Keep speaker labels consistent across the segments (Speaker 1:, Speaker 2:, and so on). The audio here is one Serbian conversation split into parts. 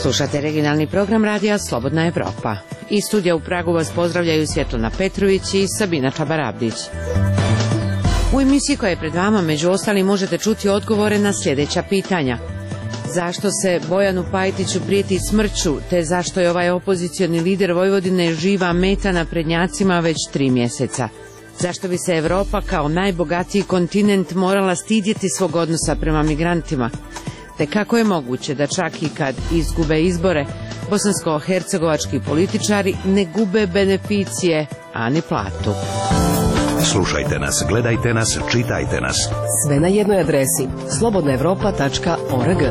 Speaker 1: Slušate regionalni program radija Slobodna Evropa. Iz studija u Pragu vas pozdravljaju Svjetlana Petrović i Sabina Čabarabdić. U emisiji koja je pred vama, među ostalim, možete čuti odgovore na sljedeća pitanja. Zašto se Bojanu Pajtiću prijeti smrću, te zašto je ovaj opozicioni lider Vojvodine živa meta na prednjacima već 3 mjeseca? Zašto bi se Evropa kao najbogatiji kontinent morala stidjeti svog odnosa prema migrantima? Te kako je moguće da čak i kad izgube izbore, bosansko-hercegovački političari ne gube beneficije, a ni platu?
Speaker 2: Slušajte nas, gledajte nas, čitajte nas.
Speaker 3: Sve na jednoj adresi, slobodnaevropa.org.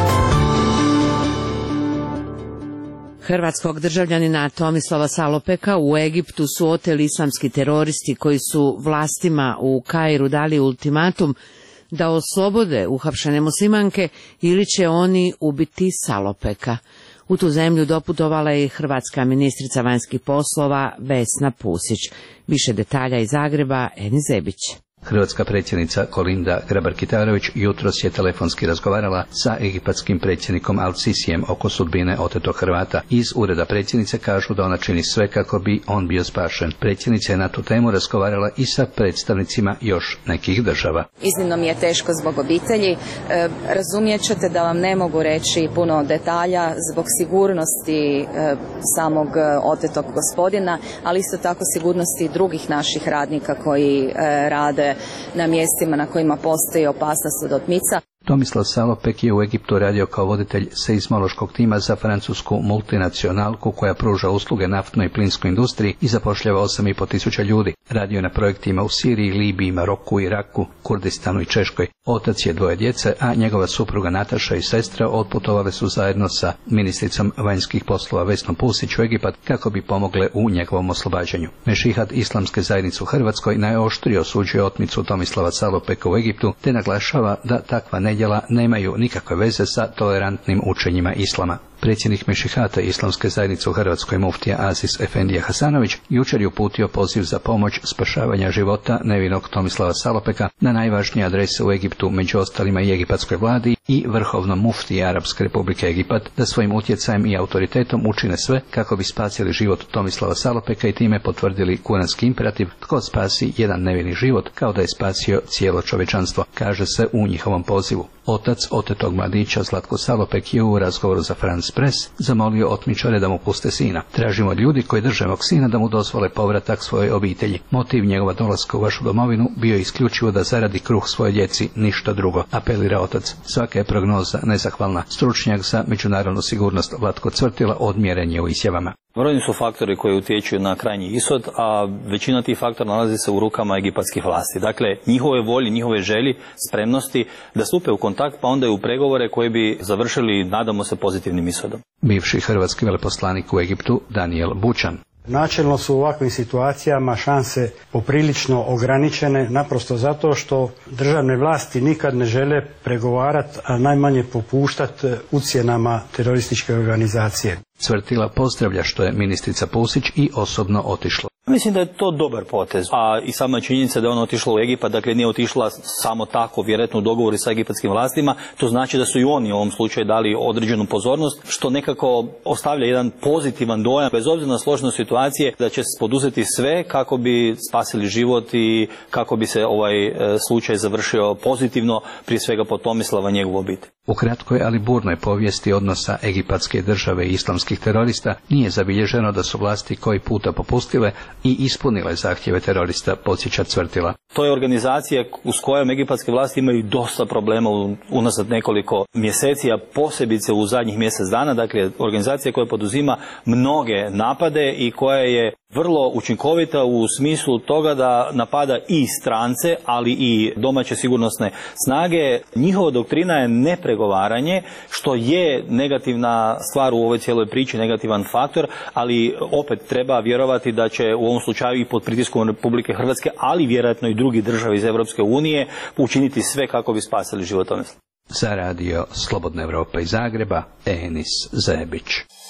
Speaker 1: Hrvatskog državljanina Tomislava Salopeka u Egiptu su oteli islamski teroristi koji su vlastima u Kairu dali ultimatum da oslobode uhapšene muslimanke ili će oni ubiti Salopeka. U tu zemlju doputovala je i hrvatska ministrica vanjskih poslova Vesna Pusić. Više detalja iz Zagreba, Eni Zebić.
Speaker 4: Hrvatska predsjednica Kolinda Grabar-Kitarović jutros je telefonski razgovarala sa egipatskim predsjednikom Al-Sisijem oko sudbine otetog Hrvata. Iz ureda predsjednice kažu da ona čini sve kako bi on bio spašen. Predsjednica je na tu temu razgovarala i sa predstavnicima još nekih država.
Speaker 5: Iznimno mi je teško zbog obitelji. Razumijet ćete da vam ne mogu reći puno detalja zbog sigurnosti samog otetog gospodina, ali isto tako sigurnosti drugih naših radnika koji rade na mjestima na kojima postoji opasnost od otmica.
Speaker 4: Tomislav Salopek je u Egiptu radio kao voditelj seizmološkog tima za francusku multinacionalku koja pruža usluge naftnoj i plinskoj industriji i zapošljava 8.500 ljudi. Radio na projektima u Siriji, Libiji, Maroku, Iraku, Kurdistanu i Češkoj. Otac je 2 djece, a njegova supruga Nataša i sestra otputovale su zajedno sa ministricom vanjskih poslova Vesnom Pusić u Egipat kako bi pomogle u njegovom oslobađanju. Mešihat Islamske zajednice u Hrvatskoj najoštrije osuđuje otmicu Tomislava Salopeka u Egiptu, te naglašava da takva nedjela nemaju nikakve veze sa tolerantnim učenjima islama. Predsjednik Mešihata Islamske zajednice u Hrvatskoj muftija Aziz Efendija Hasanović jučer je uputio poziv za pomoć spašavanja života nevinog Tomislava Salopeka na najvažnije adrese u Egiptu, među ostalima i egipatskoj vladi i vrhovnom muftiji Arapske republike Egipat, da svojim utjecajem i autoritetom učine sve kako bi spasili život Tomislava Salopeka i time potvrdili kuranski imperativ tko spasi jedan nevini život kao da je spasio cijelo čovječanstvo, kaže se u njihovom pozivu. Otac otetog mladića Zlatko Salopek je u razgovoru za France Press zamolio otmičare da mu puste sina. Tražimo od ljudi koji drže mog sina da mu dozvole povratak svojoj obitelji. Motiv njegova dolaska u vašu domovinu bio je isključivo da zaradi kruh svoje djeci, ništa drugo, apelira otac. Svaka je prognoza nezahvalna. Stručnjak za međunarodnu sigurnost Vlatko Cvrtila odmjeren je u izjavama.
Speaker 6: Brojni su faktori koji utječu na krajnji ishod, a većina tih faktora nalazi se u rukama egipatskih vlasti. Dakle, njihove volje, njihove želji, spremnosti da stupe u kontakt, pa onda i u pregovore koji bi završili, nadamo se, pozitivnim ishodom.
Speaker 4: Bivši hrvatski veleposlanik u Egiptu Daniel Bučan.
Speaker 7: Načelno su u ovakvim situacijama šanse poprilično ograničene, naprosto zato što državne vlasti nikad ne žele pregovarati, a najmanje popuštati ucjenama terorističke organizacije.
Speaker 4: Cvrtila pozdravlja što je ministrica Pusić i osobno otišla.
Speaker 6: Mislim da je to dobar potez, a i sama činjenica da je ona otišla u Egipat, dakle nije otišla samo tako, vjerojatno u dogovoru sa egipatskim vlastima, to znači da su i oni u ovom slučaju dali određenu pozornost, što nekako ostavlja jedan pozitivan dojam, bez obzira na složenost situacije, da će poduzeti sve kako bi spasili život i kako bi se ovaj slučaj završio pozitivno, prije svega po Tomislava i njegovu obitelj.
Speaker 4: U kratkoj, ali burnoj povijesti odnosa egipatske države i islamskih terorista nije zabilježeno da su vlasti koji puta popustile i ispunile zahtjeve terorista, podsjeća Cvrtila.
Speaker 6: To je organizacija s kojom egipatske vlasti imaju dosta problema unazad nekoliko mjeseci, a posebice u zadnjih mjesec dana. Dakle, organizacija koja poduzima mnoge napade i koja je vrlo učinkovita u smislu toga da napada i strance, ali i domaće sigurnosne snage. Njihova doktrina je nepregovaranje, što je negativna stvar u ovoj cijeloj priči, negativan faktor, ali opet treba vjerovati da će u ovom slučaju i pod pritiskom Republike Hrvatske, ali vjerojatno i drugih država iz Europske unije, učiniti sve kako bi spasili život Tomislava.
Speaker 4: Za radio Slobodna Evropa iz Zagreba, Enis Zebić.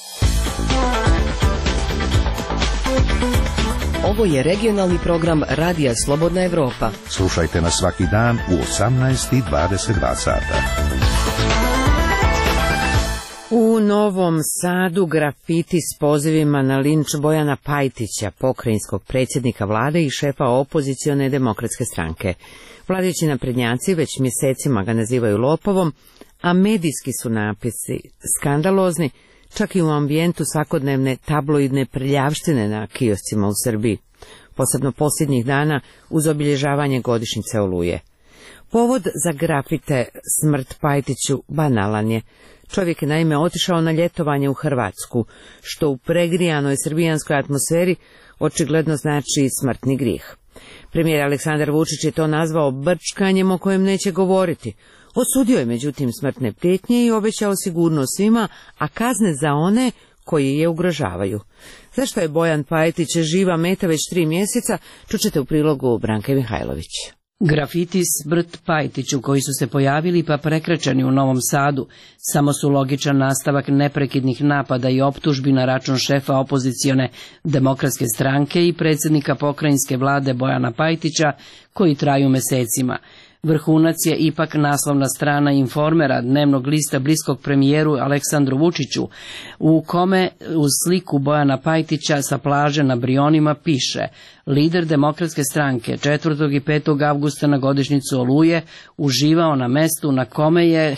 Speaker 3: Ovo je regionalni program Radija Slobodna Evropa.
Speaker 2: Slušajte nas svaki dan u 18:22 sata.
Speaker 1: U Novom Sadu grafiti s pozivima na linč Bojana Pajtića, pokrajinskog predsjednika vlade i šefa opozicione demokratske stranke. Vladajući naprednjaci već mjesecima ga nazivaju lopovom, a medijski su napisi skandalozni, čak i u ambijentu svakodnevne tabloidne prljavštine na kioscima u Srbiji, posebno posljednjih dana uz obilježavanje godišnjice Oluje. Povod za grafite smrt Pajtiću banalan je. Čovjek je naime otišao na ljetovanje u Hrvatsku, što u pregrijanoj srbijanskoj atmosferi očigledno znači smrtni grijeh. Premijer Aleksandar Vučić je to nazvao brčkanjem o kojem neće govoriti. Osudio je međutim smrtne prijetnje i obećao sigurnost svima, a kazne za one koji je ugrožavaju. Zašto je Bojan Pajtić živa meta već 3 mjeseca, čućete u prilogu Branke Mihajlović.
Speaker 8: Grafiti smrt Pajtiću koji su se pojavili pa prekrečeni u Novom Sadu samo su logičan nastavak neprekidnih napada i optužbi na račun šefa opozicione demokratske stranke i predsjednika pokrajinske vlade Bojana Pajtića koji traju mjesecima. Vrhunac je ipak naslovna strana Informera, dnevnog lista bliskog premijeru Aleksandru Vučiću, u kome uz sliku Bojana Pajtića sa plaže na Brionima piše: lider demokratske stranke 4. i 5. avgusta na godišnjicu Oluje uživao na mestu na kome je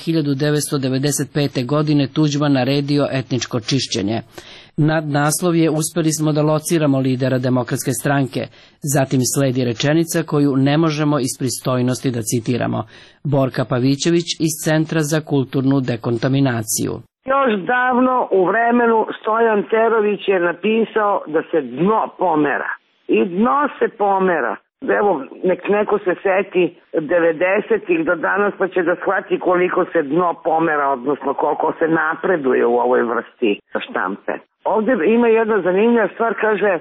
Speaker 8: 1995. godine Tuđman naredio etničko čišćenje. Nadnaslov je: uspjeli smo da lociramo lidera demokratske stranke. Zatim sledi rečenica koju ne možemo iz pristojnosti da citiramo. Borka Pavićević iz Centra za kulturnu dekontaminaciju.
Speaker 9: Još davno u vremenu Stojan Terović je napisao da se dno pomera. I dno se pomera. Evo, nek neko se seti 90-ih do danas pa će da shvati koliko se dno pomera, odnosno koliko se napreduje u ovoj vrsti štampe. Ovdje ima jedna zanimljiva stvar, kaže,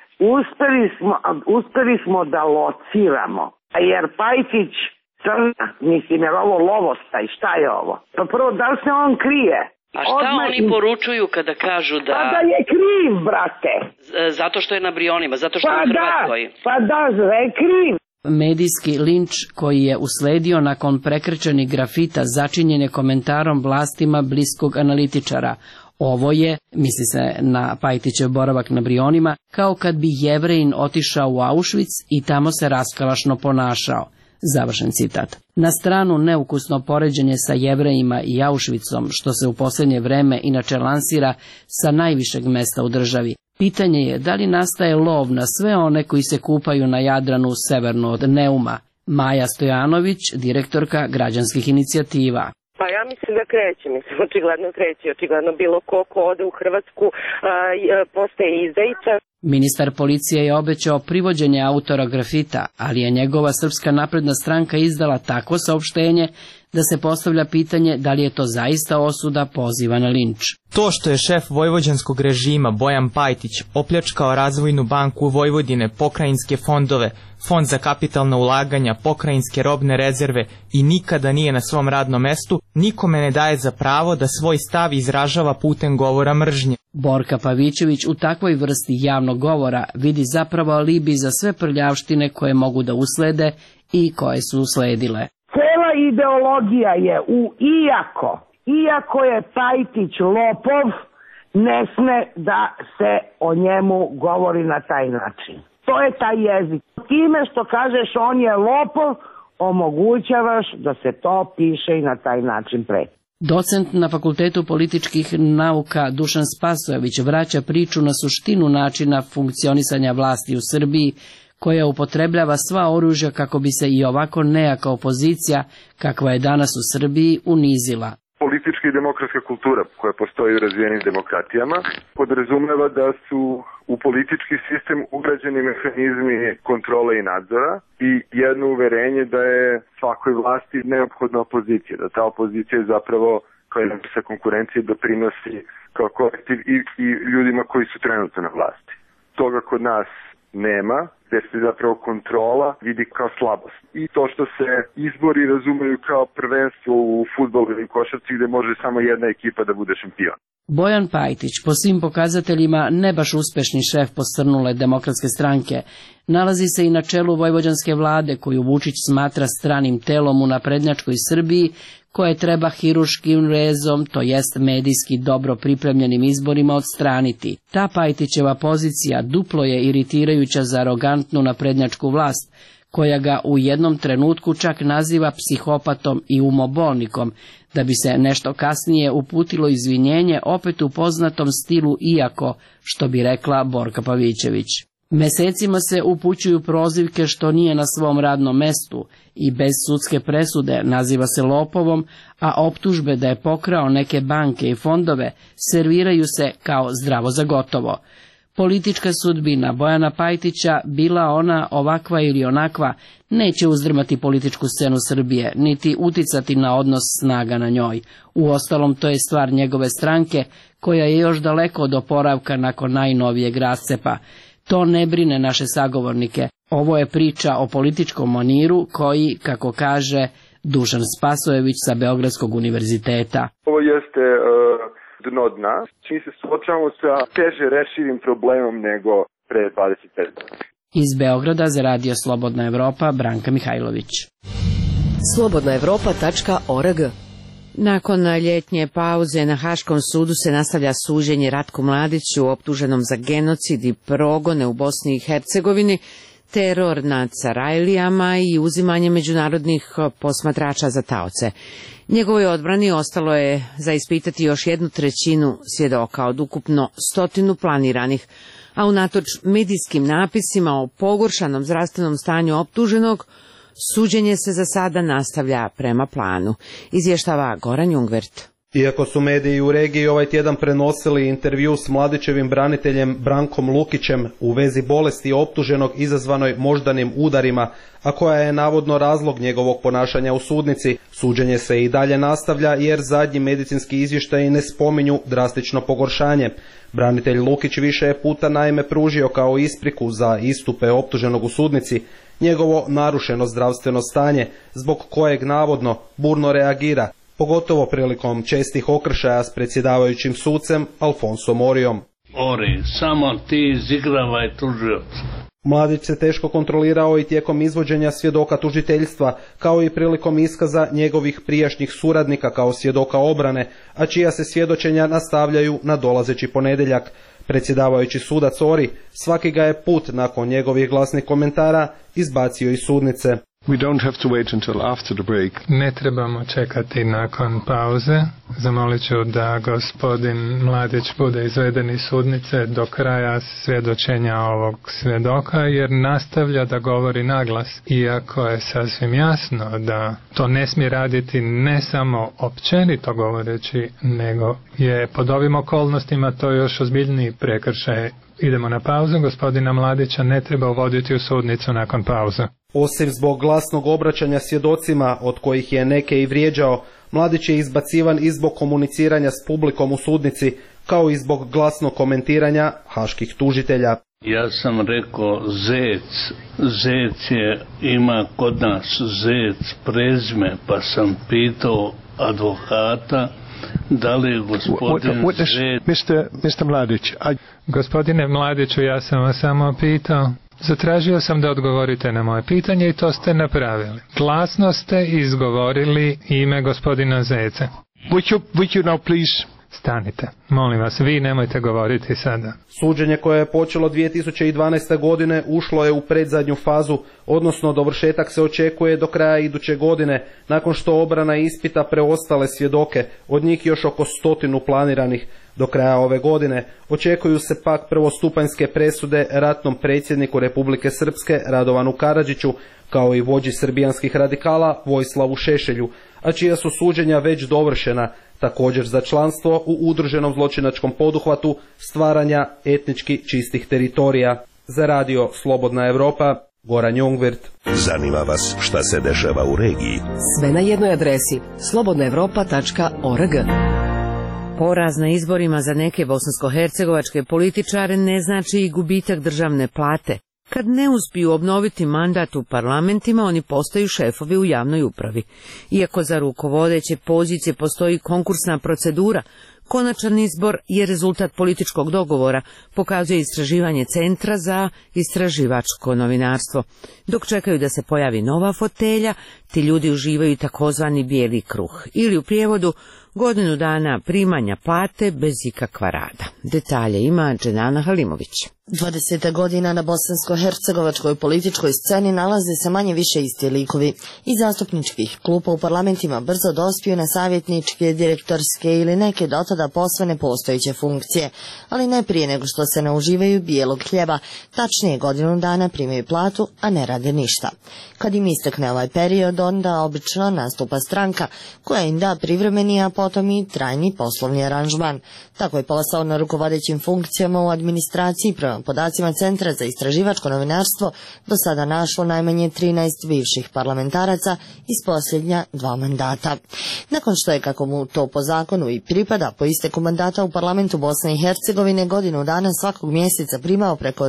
Speaker 9: uspeli smo da lociramo, jer Pajtić crna, mislim, jer ovo lovostaj, šta je ovo? Pa prvo, da li se on krije?
Speaker 8: A šta oni poručuju kada kažu da...
Speaker 9: Pa da je kriv, brate.
Speaker 8: Zato što je na Brionima, zato što je u Hrvatskoj.
Speaker 9: Pa da je kriv.
Speaker 8: Medijski linč koji je usledio nakon prekrčenih grafita začinjen je komentarom vlastima bliskog analitičara. Ovo je, misli se na Pajtićev boravak na Brionima, kao kad bi Jevrejin otišao u Auschwitz i tamo se raskalašno ponašao. Završen citat. Na stranu neukusno poređenje sa Jevrejima i Auschwitzom, što se u posljednje vreme inače lansira sa najvišeg mesta u državi. Pitanje je da li nastaje lov na sve one koji se kupaju na Jadranu severno od Neuma. Maja Stojanović, direktorka građanskih inicijativa.
Speaker 10: Pa ja mislim da kreće, očigledno kreće, očigledno bilo ko ode u Hrvatsku postaje izdajica.
Speaker 8: Ministar policije je obećao privođenje autora grafita, ali je njegova Srpska napredna stranka izdala takvo saopštenje da se postavlja pitanje da li je to zaista osuda poziva na linč.
Speaker 11: To što je šef vojvođanskog režima Bojan Pajtić opljačkao Razvojnu banku Vojvodine, pokrajinske fondove, Fond za kapitalna ulaganja, pokrajinske robne rezerve i nikada nije na svom radnom mestu, nikome ne daje za pravo da svoj stav izražava putem govora mržnje.
Speaker 8: Borka Pavićević u takvoj vrsti javnog govora vidi zapravo alibi za sve prljavštine koje mogu da uslede i koje su usledile.
Speaker 9: Cela ideologija je iako je Pajtić lopov, ne sme da se o njemu govori na taj način. To je taj jezik. Time što kažeš on je lopov, omogućavaš da se to piše i na taj način pre.
Speaker 8: Docent na Fakultetu političkih nauka Dušan Spasojević vraća priču na suštinu načina funkcionisanja vlasti u Srbiji, koja upotrebljava sva oružja kako bi se i ovako nejaka opozicija, kakva je danas u Srbiji, unizila.
Speaker 12: Politička i demokratska kultura koja postoji u razvijenim demokratijama podrazumeva da su u politički sistem ugrađeni mehanizmi kontrole i nadzora i jedno uverenje da je svakoj vlasti neophodna opozicija, da ta opozicija je zapravo koja sa konkurencije doprinosi kao kolektiv i ljudima koji su trenutno na vlasti. Toga kod nas nema, gdje se zapravo kontrola vidi kao slabost. I to što se izbori razumeju kao prvenstvo u fudbalu ili košarci gdje može samo jedna ekipa da bude šampion.
Speaker 8: Bojan Pajtić, po svim pokazateljima ne baš uspešni šef posrnule Demokratske stranke, nalazi se i na čelu vojvođanske vlade koju Vučić smatra stranim telom u naprednjačkoj Srbiji, koje treba hiruškim rezom, to jest medijski dobro pripremljenim izborima odstraniti. Ta Pajtićeva pozicija duplo je iritirajuća za arogantnu naprednjačku vlast, koja ga u jednom trenutku čak naziva psihopatom i umobolnikom, da bi se nešto kasnije uputilo izvinjenje opet u poznatom stilu iako, što bi rekla Borka Pavićević. Mesecima se upućuju prozivke što nije na svom radnom mestu i bez sudske presude naziva se lopovom, a optužbe da je pokrao neke banke i fondove serviraju se kao zdravo za gotovo. Politička sudbina Bojana Pajtića, bila ona ovakva ili onakva, neće uzdrmati političku scenu Srbije, niti uticati na odnos snaga na njoj. Uostalom, to je stvar njegove stranke, koja je još daleko od oporavka nakon najnovijeg rascepa. To ne brine naše sagovornike. Ovo je priča o političkom maniru koji, kako kaže Dušan Spasojević sa Beogradskog univerziteta.
Speaker 12: Ovo jeste dno dna. Čim se suočavamo sa teže rešivim problemom nego pre 25 godina.
Speaker 8: Iz Beograda za Radio Slobodna Evropa, Branka Mihajlović.
Speaker 3: slobodnaevropa.org.
Speaker 1: Nakon ljetnje pauze na Haškom sudu se nastavlja suđenje Ratku Mladiću, optuženom za genocid i progone u Bosni i Hercegovini, teror nad Sarajlijama i uzimanje međunarodnih posmatrača za taoce. Njegovoj odbrani ostalo je za ispitati još 1/3 svjedoka od ukupno 100 planiranih, a unatoč medijskim napisima o pogoršanom zdravstvenom stanju optuženog, suđenje se za sada nastavlja prema planu, izvještava Goran Jungvert.
Speaker 13: Iako su mediji u regiji ovaj tjedan prenosili intervju s Mladićevim braniteljem Brankom Lukićem u vezi bolesti optuženog izazvanoj moždanim udarima, a koja je navodno razlog njegovog ponašanja u sudnici, suđenje se i dalje nastavlja jer zadnji medicinski izvještaji ne spominju drastično pogoršanje. Branitelj Lukić više je puta naime pružio kao ispriku za istupe optuženog u sudnici njegovo narušeno zdravstveno stanje, zbog kojeg navodno burno reagira, pogotovo prilikom čestih okršaja s predsjedavajućim sucem Alfonsom Orijom.
Speaker 14: Ori, samo ti izigravaj tužioca.
Speaker 13: Mladić se teško kontrolirao i tijekom izvođenja svjedoka tužiteljstva, kao i prilikom iskaza njegovih prijašnjih suradnika kao svjedoka obrane, a čija se svjedočenja nastavljaju na dolazeći ponedjeljak. Predsjedavajući sudac Ori svaki ga je put nakon njegovih glasnih komentara izbacio iz sudnice.
Speaker 15: We don't have to wait until after the break.
Speaker 16: Ne trebamo čekati nakon pauze. Zamolit ću da gospodin Mladić bude izveden iz sudnice do kraja svjedočenja ovog svjedoka, jer nastavlja da govori naglas. Iako je sasvim jasno da to ne smije raditi ne samo općenito govoreći, nego je pod ovim okolnostima to još ozbiljniji prekršaj. Idemo na pauzu, gospodina Mladića ne treba uvoditi u sudnicu nakon pauze.
Speaker 13: Osim zbog glasnog obraćanja svjedocima, od kojih je neke i vrijeđao, Mladić je izbacivan i zbog komuniciranja s publikom u sudnici, kao i zbog glasnog komentiranja haških tužitelja.
Speaker 14: Ja sam rekao Zec. Zec ima kod nas Zec prezime, pa sam pitao advokata da li je gospodin Zec...
Speaker 15: Mr. Mladić,
Speaker 16: Gospodine Mladiću, ja sam vas samo pitao. Zatražio sam da odgovorite na moje pitanje i to ste napravili. Glasno ste izgovorili ime gospodina Zeca.
Speaker 15: Would you now please...
Speaker 16: Stanite. Molim vas, vi nemojte govoriti sada.
Speaker 13: Suđenje koje je počelo 2012. godine ušlo je u predzadnju fazu, odnosno dovršetak se očekuje do kraja iduće godine, nakon što obrana ispita preostale svjedoke, od njih još oko 100 planiranih. Do kraja ove godine očekuju se pak prvostupanjske presude ratnom predsjedniku Republike Srpske Radovanu Karadžiću, kao i vođi srbijanskih radikala Vojislavu Šešelju, a čija su suđenja već dovršena, također za članstvo u udruženom zločinačkom poduhvatu stvaranja etnički čistih teritorija. Za Radio Slobodna Evropa, Goran Jungvert.
Speaker 2: Zanima vas šta se dešava u regiji?
Speaker 3: Sve na jednoj adresi slobodnaevropa.org.
Speaker 1: Poraz na izborima za neke bosansko-hercegovačke političare ne znači i gubitak državne plate. Kad ne uspiju obnoviti mandat u parlamentima, oni postaju šefovi u javnoj upravi. Iako za rukovodeće pozicije postoji konkursna procedura Konačan izbor je rezultat političkog dogovora, pokazuje istraživanje Centra za istraživačko novinarstvo. Dok čekaju da se pojavi nova fotelja, ti ljudi uživaju takozvani bijeli kruh, ili u prijevodu godinu dana primanja plate bez ikakva rada. Detalje ima Dženana Halimović.
Speaker 17: 20 godina na bosansko-hercegovačkoj političkoj sceni nalaze se manje više isti likovi. Iz zastupničkih klupa u parlamentima brzo dospiju na savjetničke, direktorske ili neke dotada posve nepostojeće funkcije, ali ne prije nego što se nauživaju bijelog hljeba, tačnije godinu dana primaju platu, a ne rade ništa. Kad im istekne ovaj period, onda obično nastupa stranka koja im da privremeni, a potom i trajni poslovni aranžman. Tako je posao na rukovodećim funkcijama u administraciji prema podacima Centra za istraživačko novinarstvo do sada našlo najmanje 13 bivših parlamentaraca iz posljednja 2 mandata. Nakon što je, kako mu to po zakonu i pripada, po isteku mandata u parlamentu Bosne i Hercegovine godinu dana svakog mjeseca primao preko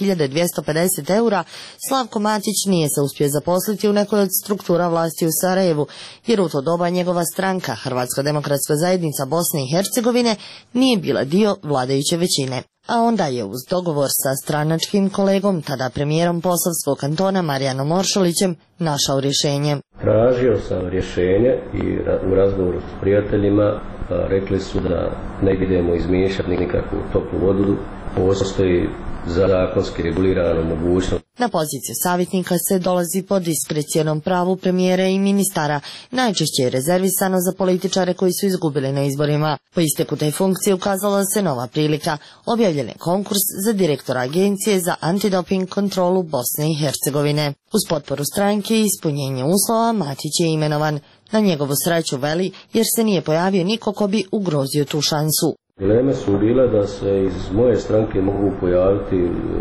Speaker 17: 2250 eura, Slavko Matić nije se uspio zaposliti u nekoj od struktura vlasti u Sarajevu, jer u to doba njegova stranka, Hrvatska demokratska zajednica Bosne i Hercegovine, nije bila dio vladajuće većine. A onda je uz dogovor sa stranačkim kolegom, tada premijerom Posavskog kantona Marijanom Oršolićem, našao rješenje.
Speaker 18: Tražio sam rješenje i u razgovoru s prijateljima rekli su da ne idemo izmiješati nikakvu toplu vodu, postoji zakonski regulirana mogućnost.
Speaker 17: Na poziciju savjetnika se dolazi po diskrecijonom pravu premijera i ministara, najčešće je rezervisano za političare koji su izgubili na izborima. Po isteku te funkcije ukazala se nova prilika, objavljen je konkurs za direktora Agencije za antidoping kontrolu Bosne i Hercegovine. Uz potporu stranke i ispunjenje uslova Matić je imenovan. Na njegovu sreću veli, jer se nije pojavio niko ko bi ugrozio tu šansu.
Speaker 18: Dileme su bile da se iz moje stranke mogu pojaviti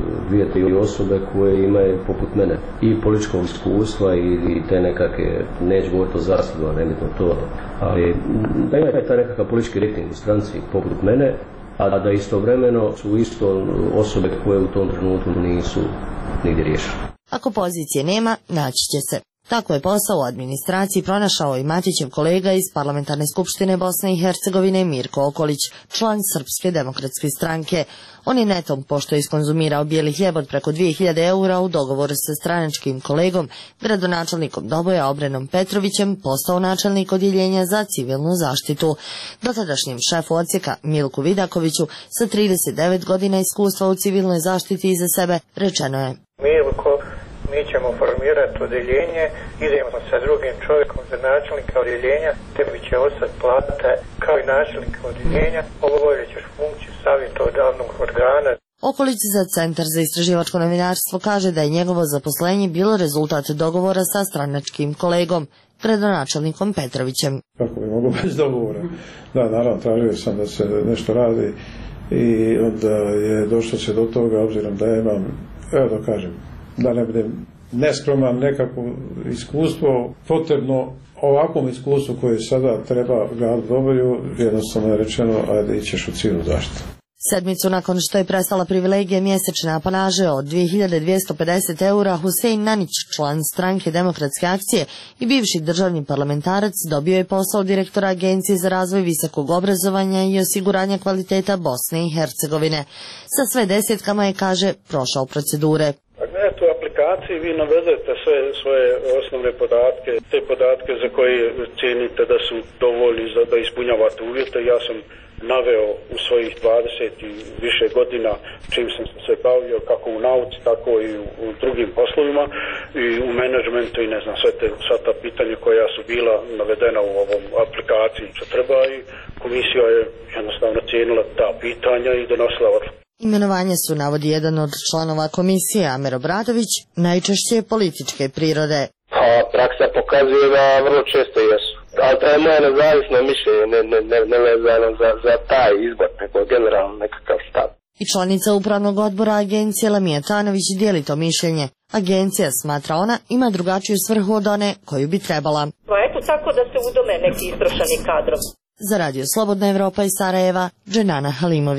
Speaker 18: 2-3 osobe koje imaju poput mene i političkog iskustva i te nekakve, neću govoriti o zaslugama, nebitno to, ali da ima taj nekakav politički rating u stranci poput mene, a da istovremeno su isto osobe koje u tom trenutku nisu nigdje riješene.
Speaker 17: Ako pozicije nema, naći će se. Tako je posao u administraciji pronašao i Matićev kolega iz Parlamentarne skupštine Bosne i Hercegovine Mirko Okolić, član Srpske demokratske stranke. On je netom, pošto je iskonzumirao bijeli hljeb od preko 2000 eura u dogovoru sa stranačkim kolegom, gradonačelnikom Doboja Obrenom Petrovićem, postao načelnik odjeljenja za civilnu zaštitu. Dotadašnjem šefu odsjeka Milku Vidakoviću sa 39 godina iskustva u civilnoj zaštiti iza sebe rečeno je:
Speaker 19: Milko, mi ćemo formirati odjeljenje, idemo sa drugim čovjekom za načelnika odjeljenja, tebi će ostati plata kao i načelnika odjeljenja, obavljat ćeš funkciju savjetodavnog organa.
Speaker 17: Okolić za Centar za istraživačko novinarstvo kaže da je njegovo zaposlenje bilo rezultat dogovora sa stranačkim kolegom, gradonačelnikom Petrovićem.
Speaker 20: Kako bi moglo bez dogovora? Da, naravno, tražio sam da se nešto radi i onda je došlo se do toga, obzirom da imam, evo da kažem, da ne budem neskroman, nekako iskustvo potrebno ovakvom iskustvu koje sada treba gradu Doboju, jednostavno je rečeno, ajde ićeš u civilnu zaštitu.
Speaker 17: Sedmicu nakon što je prestala privilegija mjesečne apanaže od 2250 eura, Husein Nanić, član stranke Demokratske akcije i bivši državni parlamentarac, dobio je posao direktora Agencije za razvoj visokog obrazovanja i osiguranja kvaliteta Bosne i Hercegovine. Sa sve desetkama je, kaže, prošao procedure.
Speaker 21: U aplikaciji vi navedete sve svoje osnovne podatke, te podatke za koje cijenite da su dovoljni da ispunjavate uvjete. Ja sam naveo u svojih 20 i više godina čim sam se bavio kako u nauci, tako i u drugim poslovima i u menadžmentu i ne znam sva ta pitanja koja su bila navedena u ovom aplikaciji što treba i komisija je jednostavno cijenila ta pitanja i donosila odluku.
Speaker 17: Imenovanje su, navodi jedan od članova komisije, Amer Obradović, najčešće političke prirode.
Speaker 22: Praksa pokazuje da vrlo često jesu. Ali to je moje nezavisno mišljenje, ne vezano za taj izbor, nego generalno nekakav stav.
Speaker 17: I članica upravnog odbora agencije Lamija Tanović dijeli to mišljenje. Agencija, smatra ona, ima drugačiju svrhu od one koju bi trebala.
Speaker 23: Pa eto tako da se udome neki istrošani kadrom.
Speaker 17: Za Radio Slobodna Evropa iz Sarajeva, Dženana Halimović.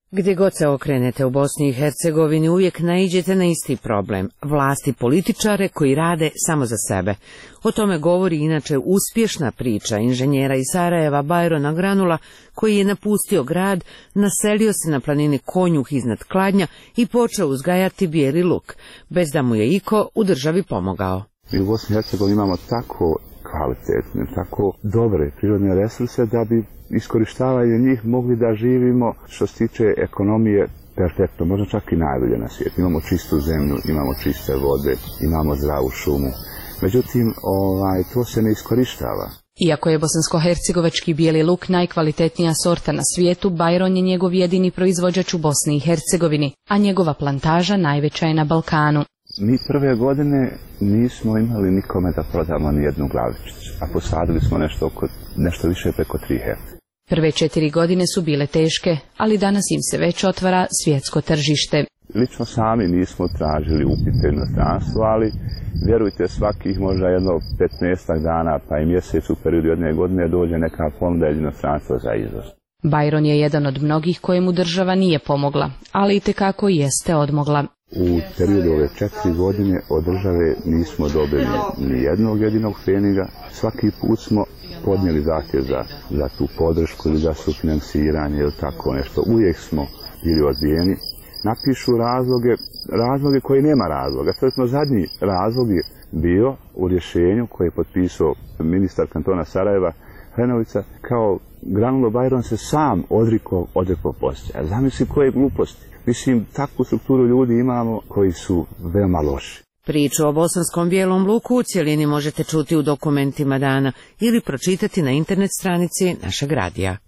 Speaker 1: Gdje god se okrenete u Bosni i Hercegovini uvijek naiđete na isti problem, vlasti političare koji rade samo za sebe. O tome govori inače uspješna priča inženjera iz Sarajeva Bajrona Granula, koji je napustio grad, naselio se na planini Konjuh iznad Kladnja i počeo uzgajati bijeli luk, bez da mu je iko u državi pomogao.
Speaker 5: Mi u Bosni i Hercegovini imamo tako kvalitetne, tako dobre prirodne resurse da bi iskorištavanje njih mogli da živimo, što se tiče ekonomije, perfektno, možda čak i najbolje na svijetu. Imamo čistu zemlju, imamo čiste vode, imamo zdravu šumu. Međutim, to se ne iskorištava.
Speaker 7: Iako je bosansko-hercegovački bijeli luk najkvalitetnija sorta na svijetu, Bajron je njegov jedini proizvođač u Bosni i Hercegovini, a njegova plantaža najveća je na Balkanu.
Speaker 5: Mi prve godine nismo imali nikome da prodamo ni jednu glavičicu, a posadili smo nešto više preko 3 hektra.
Speaker 7: Prve 4 godine su bile teške, ali danas im se već otvara svjetsko tržište.
Speaker 5: Lično sami nismo tražili upite inostranstvo, ali vjerujte, svakih možda jedno 15 dana pa i mjesec u periodu jedne godine dođe neka ponuda iz inostranstva za izvoz.
Speaker 7: Bajron je jedan od mnogih kojemu država nije pomogla, ali itekako jeste odmogla.
Speaker 5: U periodu ove 4 godine od države nismo dobili ni jednog jedinog pfeniga. Svaki put smo podnijeli zahtjev za tu podršku ili za sufinansiranje ili tako nešto. Uvijek smo bili odbijeni. Napišu razloge koji nema razloga. To zadnji razlog je bio u rješenju koje je potpisao ministar kantona Sarajeva Hrenovica, kao Granulo Bajron se sam odrekao poslije. A zamisli koje gluposti. Mislim, takvu strukturu ljudi imamo koji su veoma loši.
Speaker 1: Priču o bosanskom bijelom luku u cjelini možete čuti u dokumentima dana ili pročitati na internet stranici našeg radija.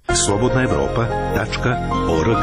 Speaker 2: slobodnaevropa.org.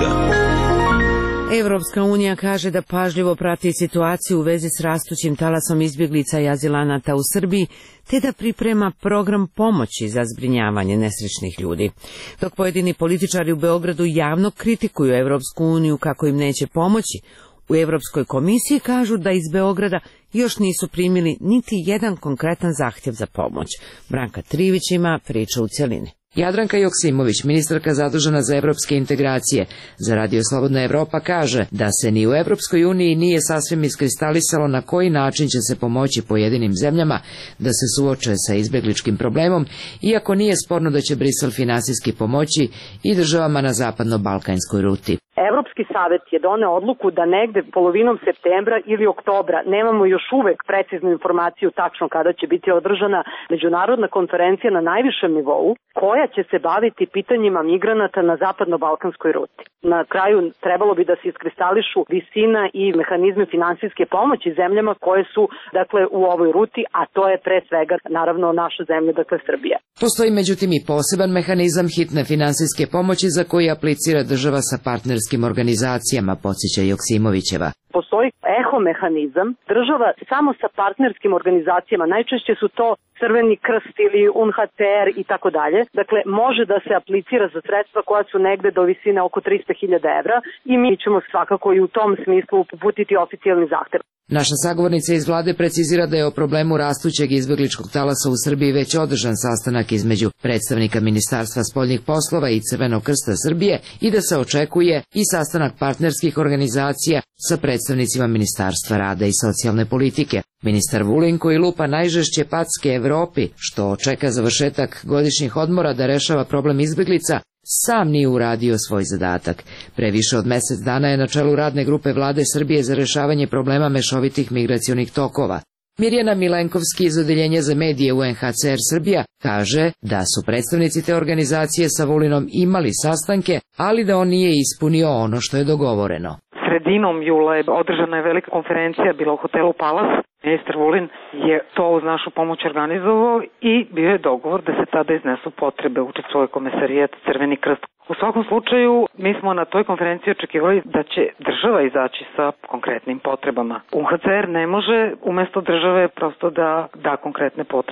Speaker 1: Evropska unija kaže da pažljivo prati situaciju u vezi s rastućim talasom izbjeglica i azilanata u Srbiji, te da priprema program pomoći za zbrinjavanje nesrećnih ljudi. Dok pojedini političari u Beogradu javno kritikuju Evropsku uniju kako im neće pomoći, u Evropskoj komisiji kažu da iz Beograda još nisu primili niti jedan konkretan zahtjev za pomoć. Branka Trivić ima priču u cjelini.
Speaker 8: Jadranka Joksimović, ministarka zadužena za evropske integracije, za Radio Slobodna Evropa kaže da se ni u Evropskoj uniji nije sasvim iskristalisalo na koji način će se pomoći pojedinim zemljama da se suoče sa izbjegličkim problemom, iako nije sporno da će Brisel finansijski pomoći i državama na zapadno-balkanskoj ruti.
Speaker 23: Evropski savjet je doneo odluku da negde polovinom septembra ili oktobra, nemamo još uvek preciznu informaciju tačno kada će biti održana međunarodna konferencija na najvišem nivou, koja će se baviti pitanjima migranata na zapadno-balkanskoj ruti. Na kraju trebalo bi da se iskristališu visina i mehanizmi finansijske pomoći zemljama koje su u ovoj ruti, a to je pre svega naravno naša zemlja, Srbija.
Speaker 8: Postoji međutim i poseban mehanizam hitne finansijske pomoći za koji aplicira država sa partnerskim organizacijama, podsjeća Joksimovićeva.
Speaker 23: Postoji eho mehanizam, država samo sa partnerskim organizacijama, najčešće su to Crveni krst ili UNHCR i tako dalje. Dakle, može da se aplicira za sredstva koja su negde do visine oko 300.000 evra i mi ćemo svakako i u tom smislu uputiti oficijalni zahtev.
Speaker 8: Naša sagovornica iz vlade precizira da je o problemu rastućeg izbjegličkog talasa u Srbiji već održan sastanak između predstavnika Ministarstva spoljnih poslova i Crvenog krsta Srbije i da se očekuje i sastanak partnerskih organizacija sa predstavnicima Ministarstva rada i socijalne politike. Ministar Vulin, koji lupa najžešće packe Evropi, što čeka završetak godišnjih odmora da rešava problem izbjeglica, sam nije uradio svoj zadatak. Pre više od mjesec dana je na čelu radne grupe vlade Srbije za rešavanje problema mešovitih migracionih tokova. Mirjana Milenkovski iz Odeljenja za medije UNHCR Srbija kaže da su predstavnici te organizacije sa Vulinom imali sastanke, ali da on nije ispunio ono što je dogovoreno.
Speaker 24: Sredinom jula je održana je velika konferencija, bila u hotelu Palas. Ministar Vulin je to uz našu pomoć organizovao i bio je dogovor da se tada iznesu potrebe, učestvuje Komesarijat Crveni krst. U svakom slučaju, mi smo na toj konferenciji očekivali da će država izaći sa konkretnim potrebama. UNHCR ne može umjesto države prosto da konkretne potrebe.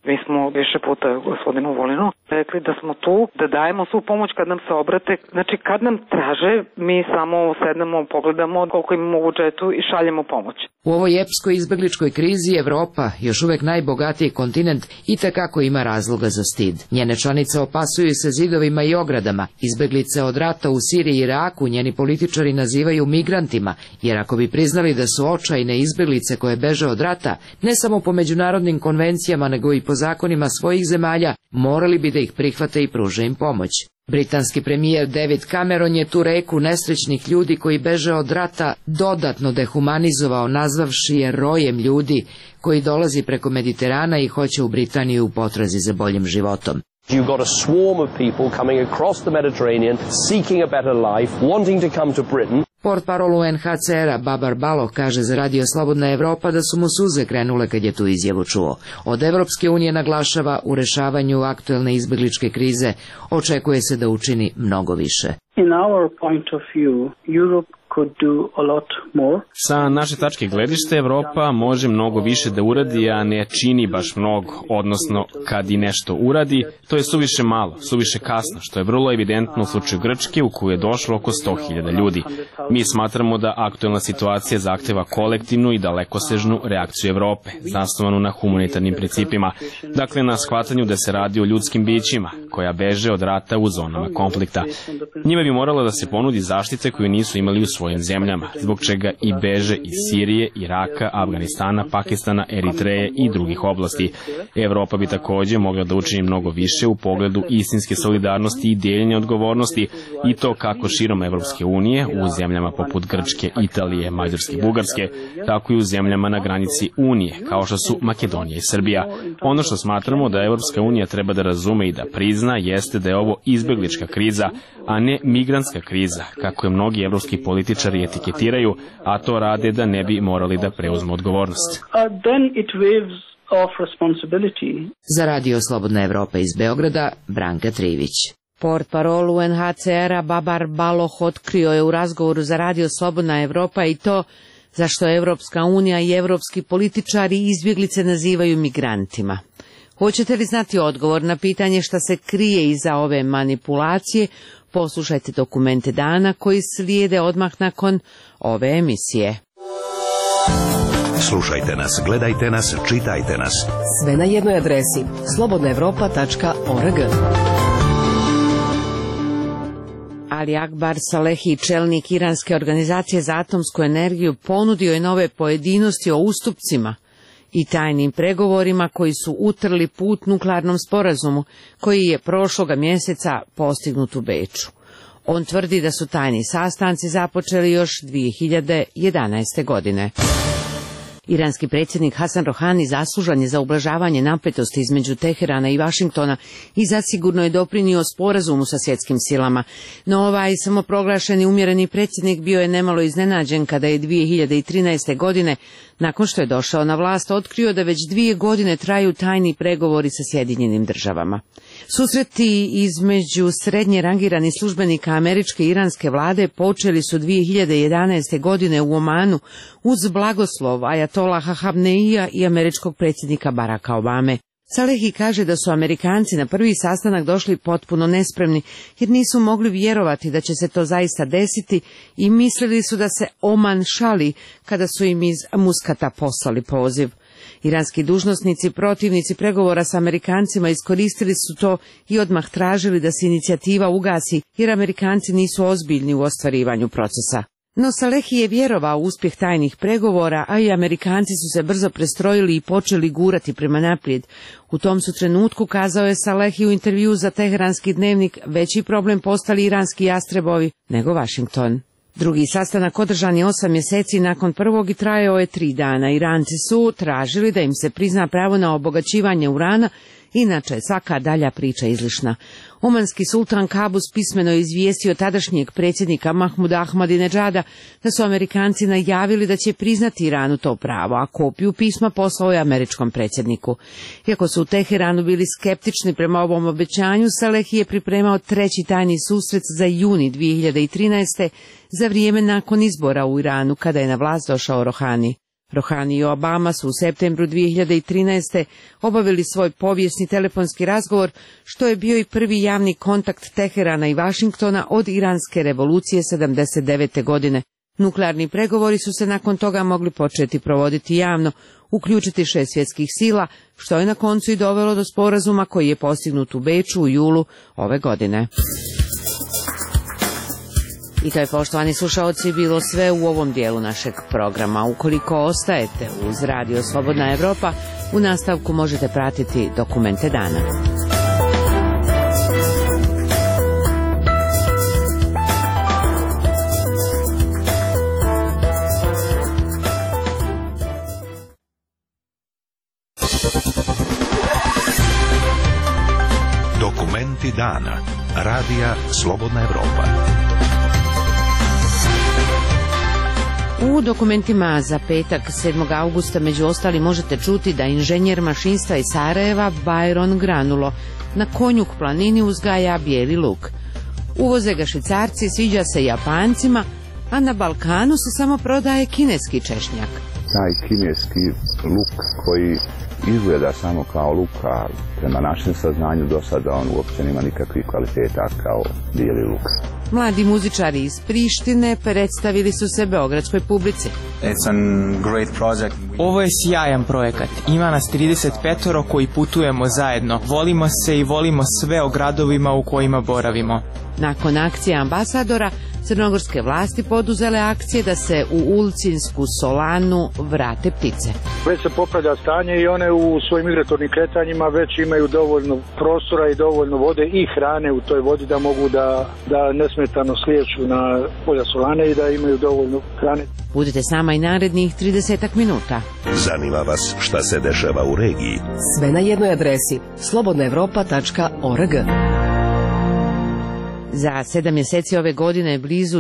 Speaker 24: Mi smo više puta gospodinu Vulinu rekli da smo tu, da dajemo svu pomoć kad nam se obrate. Znači kad nam traže, mi samo sednemo, pogledamo koliko imamo u budžetu i šaljemo pomoć.
Speaker 1: U ovoj epskoj izbegličkoj krizi Evropa, još uvek najbogatiji kontinent, itekako ima razloga za stid. Njene članice opasuju se zidovima i ogradama. Izbeglice od rata u Siriji i Iraku njeni političari nazivaju migrantima, jer ako bi priznali da su očajne izbeglice koje beže od rata, ne samo po međunarodnim konvencijama, nego i po zakonima svojih zemalja, morali bi da ih prihvate i pruže im pomoć. Britanski premijer David Cameron je tu reku nesrećnih ljudi koji beže od rata dodatno dehumanizovao, nazvavši je rojem ljudi koji dolazi preko Mediterana i hoće u Britaniju u potrazi za boljim životom.
Speaker 4: You've got a swarm of people coming across the Mediterranean, seeking a better life, wanting to come to Britain.
Speaker 1: Portparol UNHCR-a Babar Baloh kaže za Radio Slobodna Evropa da su mu suze krenule kad je tu izjavu čuo. Od Evropske unije naglašava u rešavanju aktuelne izbegličke krize očekuje se da učini mnogo više.
Speaker 6: In our point of view, Europe could do a lot more.
Speaker 10: Sa naše tačke gledišta Evropa može mnogo više da uradi, a ne čini baš mnogo, odnosno kad i nešto uradi, to je suviše malo, suviše kasno, što je vrlo evidentno u slučaju Grčke u koju je došlo oko 100.000 ljudi. Mi smatramo da aktuelna situacija zahteva kolektivnu i dalekosežnu reakciju Evrope, zasnovanu na humanitarnim principima, dakle na shvatanju da se radi o ljudskim bićima, koja beže od rata u zonama konflikta. Njima bi morala da se ponudi zaštite koju nisu imali u svojim zemljama, zbog čega i beže iz Sirije, Iraka, Afganistana, Pakistana, Eritreje i drugih oblasti. Evropa bi takođe mogla da učini mnogo više u pogledu istinske solidarnosti i dijeljenja odgovornosti, i to kako širom Evropske unije, u zemljama poput Grčke, Italije, Mađarske i Bugarske, tako i u zemljama na granici Unije, kao što su Makedonija i Srbija. Ono što smatramo da Evropska unija treba da razume i da prizna jeste da je ovo izbeglička kriza, a ne migrantska kriza, kako je mnogi evropski političari etiketiraju, a to rade da ne bi morali da preuzmu odgovornost.
Speaker 1: Za Radio Slobodna Evropa iz Beograda, Branka Trivić. Portparol UNHCR-a Babar Baloh otkrio je u razgovoru za Radio Slobodna Evropa i to zašto Evropska unija i evropski političari izbjeglice nazivaju migrantima. Hoćete li znati odgovor na pitanje šta se krije iza ove manipulacije? Poslušajte dokumente dana koji slijede odmah nakon ove emisije.
Speaker 2: Slušajte nas, gledajte nas, čitajte nas.
Speaker 3: Sve na jednoj adresi slobodnaevropa.org.
Speaker 1: Ali Akbar Salehi, čelnik iranske organizacije za atomsku energiju, ponudio je nove pojedinosti o ustupcima i tajnim pregovorima koji su utrli put nuklearnom sporazumu koji je prošloga mjeseca postignut u Beču. On tvrdi da su tajni sastanci započeli još 2011. godine. Iranski predsjednik Hasan Rohani zaslužan je za ublažavanje napetosti između Teherana i Vašingtona i zasigurno je doprinio sporazumu sa svjetskim silama. No ovaj samoproglašeni umjereni predsjednik bio je nemalo iznenađen kada je 2013. godine, nakon što je došao na vlast, otkrio da već 2 godine traju tajni pregovori sa Sjedinjenim državama. Susreti između srednje rangiranih službenika američke i iranske vlade počeli su 2011. godine u Omanu uz blagoslov Ajatolaha Hamneija i američkog predsjednika Baracka Obame. Salehi kaže da su Amerikanci na prvi sastanak došli potpuno nespremni jer nisu mogli vjerovati da će se to zaista desiti i mislili su da se Oman šali kada su im iz Muskata poslali poziv. Iranski dužnosnici, protivnici pregovora s Amerikancima iskoristili su to i odmah tražili da se inicijativa ugasi jer Amerikanci nisu ozbiljni u ostvarivanju procesa. No Salehi je vjerovao u uspjeh tajnih pregovora, a i Amerikanci su se brzo prestrojili i počeli gurati prema naprijed. U tom su trenutku, kazao je Salehi u intervju za Teheranski dnevnik, veći problem postali iranski jastrebovi nego Washington. Drugi sastanak održan je 8 mjeseci nakon prvog i trajao je 3 dana. Iranci su tražili da im se prizna pravo na obogaćivanje urana, inače svaka dalja priča izlišna. Omanski sultan Kabus pismeno je izvijestio tadašnjeg predsjednika Mahmuda Ahmadinedžada da su Amerikanci najavili da će priznati Iranu to pravo, a kopiju pisma poslao je američkom predsjedniku. Iako su u Teheranu bili skeptični prema ovom obećanju, Salehi je pripremao 3. tajni susret za juni 2013. za vrijeme nakon izbora u Iranu kada je na vlast došao Rohani. Rouhani i Obama su u septembru 2013. obavili svoj povijesni telefonski razgovor, što je bio i prvi javni kontakt Teherana i Vašingtona od iranske revolucije 79. godine. Nuklearni pregovori su se nakon toga mogli početi provoditi javno, uključiti 6 svjetskih sila, što je na koncu i dovelo do sporazuma koji je postignut u Beču u julu ove godine. I to je, poštovani slušaoci, bilo sve u ovom dijelu našeg programa. Ukoliko ostajete uz Radio Slobodna Evropa, u nastavku možete pratiti dokumente dana.
Speaker 2: Dokumenti dana. Radija Slobodna Evropa.
Speaker 1: U dokumentima za petak 7. augusta među ostali možete čuti da inženjer mašinstva iz Sarajeva Byron Granulo na Konjuk planini uzgaja bijeli luk. Uvoze ga Švicarci, sviđa se Japancima, a na Balkanu se samo prodaje kineski češnjak.
Speaker 5: Taj kineski luk koji izgleda samo kao luk, a prema našem saznanju do sada on uopće nema nikakvih kvaliteta kao bijeli luk.
Speaker 1: Mladi muzičari iz Prištine predstavili su se beogradskoj publici.
Speaker 9: Ovo je sjajan projekat. Ima nas 35 koji putujemo zajedno. Volimo se i volimo sve o gradovima u kojima boravimo.
Speaker 1: Nakon akcije ambasadora, crnogorske vlasti poduzele akcije da se u Ulcinsku solanu vrate ptice.
Speaker 11: Već se popravlja stanje i one u svojim migratornim kretanjima već imaju dovoljno prostora i dovoljno vode i hrane u toj vodi da mogu da nesmetano slijeću na polja solane i da imaju dovoljno hrane.
Speaker 1: Budite s nama i narednih 30 minuta.
Speaker 2: Zanima vas šta se dešava u regiji?
Speaker 3: Sve na jednoj adresi slobodnaevropa.org.
Speaker 1: Za 7 mjeseci ove godine blizu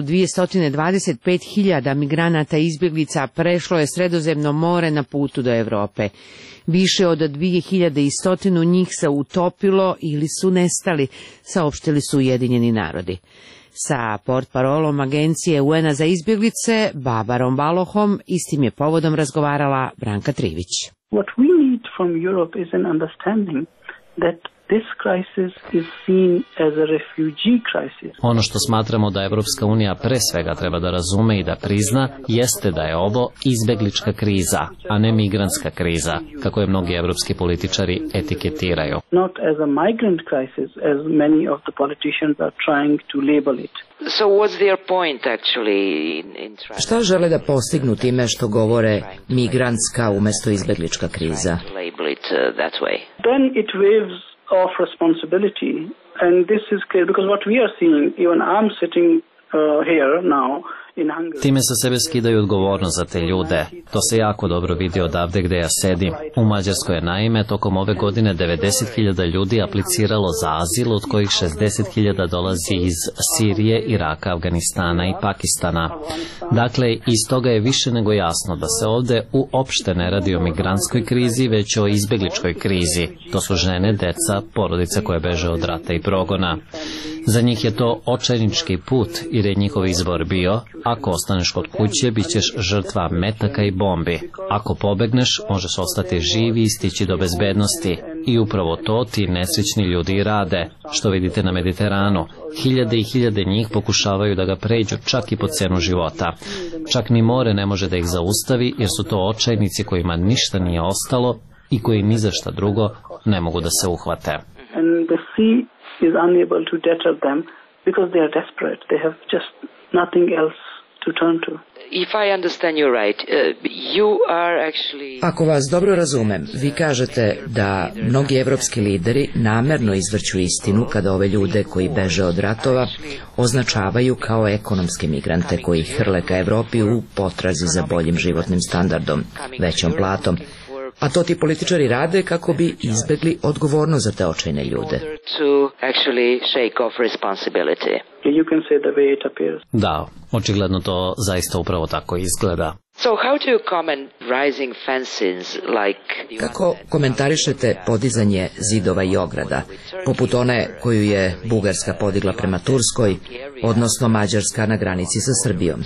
Speaker 1: 225.000 migranata i izbjeglica prešlo je Sredozemno more na putu do Europe. Više od 2100 njih se utopilo ili su nestali, saopštili su Ujedinjeni narodi. Sa portparolom agencije UN-a za izbjeglice, Babarom Balohom, istim je povodom razgovarala Branka Trivić.
Speaker 6: What we need from Europe is an understanding that this crisis is seen as a refugee crisis.
Speaker 12: Ono što smatramo da Evropska unija pre svega treba da razume i da prizna jeste da je ovo izbeglička kriza, a ne migrantska kriza, kako je mnogi evropski političari etiketiraju.
Speaker 6: Not as a migrant crisis as many of the politicians are trying to label it.
Speaker 14: So what's their point actually
Speaker 25: Šta žele da postignu time što govore migrantska umjesto izbeglička kriza?
Speaker 6: Then it waves of responsibility, and this is clear because what we are seeing, even I'm sitting here now in Hungary.
Speaker 12: Time sa sebe skidaju odgovornost za te ljude. To se jako dobro vidi odavde gde ja sedim. U Mađarskoj je naime tokom ove godine 90.000 ljudi apliciralo za azil, od kojih 60.000 dolazi iz Sirije, Iraka, Afganistana i Pakistana. Dakle, iz toga je više nego jasno da se ovde uopšte ne radi o migrantskoj krizi, već o izbegličkoj krizi. To su žene, deca, porodice koje beže od rata i progona. Za njih je to očajnički put, jer je njihov izbor bio: ako ostaneš kod kuće, bit ćeš žrtva metaka i bombi. Ako pobegneš, možeš ostati živi i stići do bezbednosti. I upravo to ti nesrećni ljudi i rade, što vidite na Mediteranu. Hiljade i hiljade njih pokušavaju da ga pređu, čak i po cenu života. Čak ni more ne može da ih zaustavi, jer su to očajnici kojima ništa nije ostalo i koji ni za šta drugo ne mogu da se uhvate.
Speaker 6: And the sea is unable to deter them because they are desperate. They have just nothing else to turn to.
Speaker 14: If I understand you right, you are actually...
Speaker 25: Ako vas dobro razumem, vi kažete da mnogi evropski lideri namerno izvrću istinu kada ove ljude koji beže od ratova označavaju kao ekonomske migrante koji hrle ka Evropi u potrazi za boljim životnim standardom, većom platom, A to ti političari rade kako bi izbegli odgovornost za te očajne ljude.
Speaker 12: Da, očigledno to zaista upravo tako izgleda.
Speaker 25: Kako komentarišete podizanje zidova i ograda, poput one koju je Bugarska podigla prema Turskoj, odnosno Mađarska na granici sa Srbijom?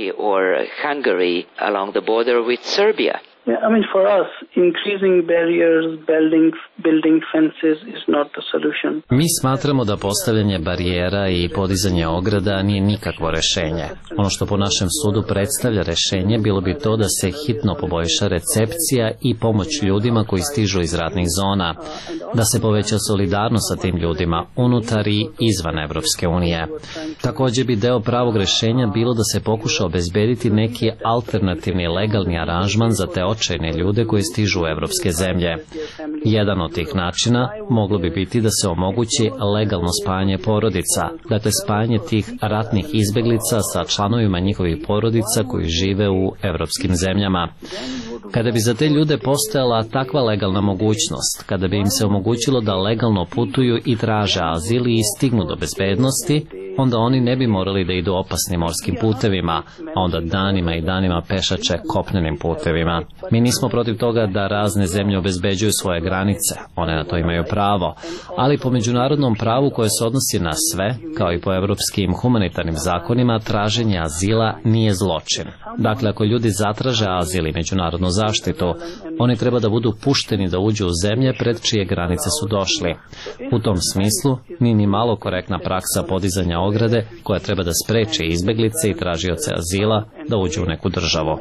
Speaker 6: Yeah, I mean, for us, increasing barriers, building fences is not the solution.
Speaker 12: Mi smatramo da postavljanje barijera i podizanje ograda nije nikakvo rešenje. Ono što po našem sudu predstavlja rešenje bilo bi to da se hitno poboljša recepcija i pomoć ljudima koji stižu iz ratnih zona, da se poveća solidarnost sa tim ljudima unutar i izvan Evropske unije. Također bi deo pravog rešenja bilo da se pokuša obezbediti neki alternativni legalni aranžman za te očajne ljude koji stižu u evropske zemlje. Jedan od tih načina moglo bi biti da se omogući legalno spajanje porodica, dakle spajanje tih ratnih izbeglica sa članovima njihovih porodica koji žive u evropskim zemljama. Kada bi za te ljude postojala takva legalna mogućnost, kada bi im se omogućilo da legalno putuju i traže azil i stignu do bezbednosti, onda oni ne bi morali da idu opasnim morskim putevima, a onda danima i danima pešače kopnenim putevima. Mi nismo protiv toga da razne zemlje obezbeđuju svoje granice, one na to imaju pravo, ali po međunarodnom pravu koje se odnosi na sve, kao i po evropskim humanitarnim zakonima, traženje azila nije zločin. Dakle, ako ljudi zatraže azil i međunarodnu zaštitu, oni treba da budu pušteni da uđu u zemlje pred čije granice su došli. U tom smislu, nije ni malo korektna praksa podizanja ograde koja treba da spreči izbeglice i tražioce azila da uđu u neku državu.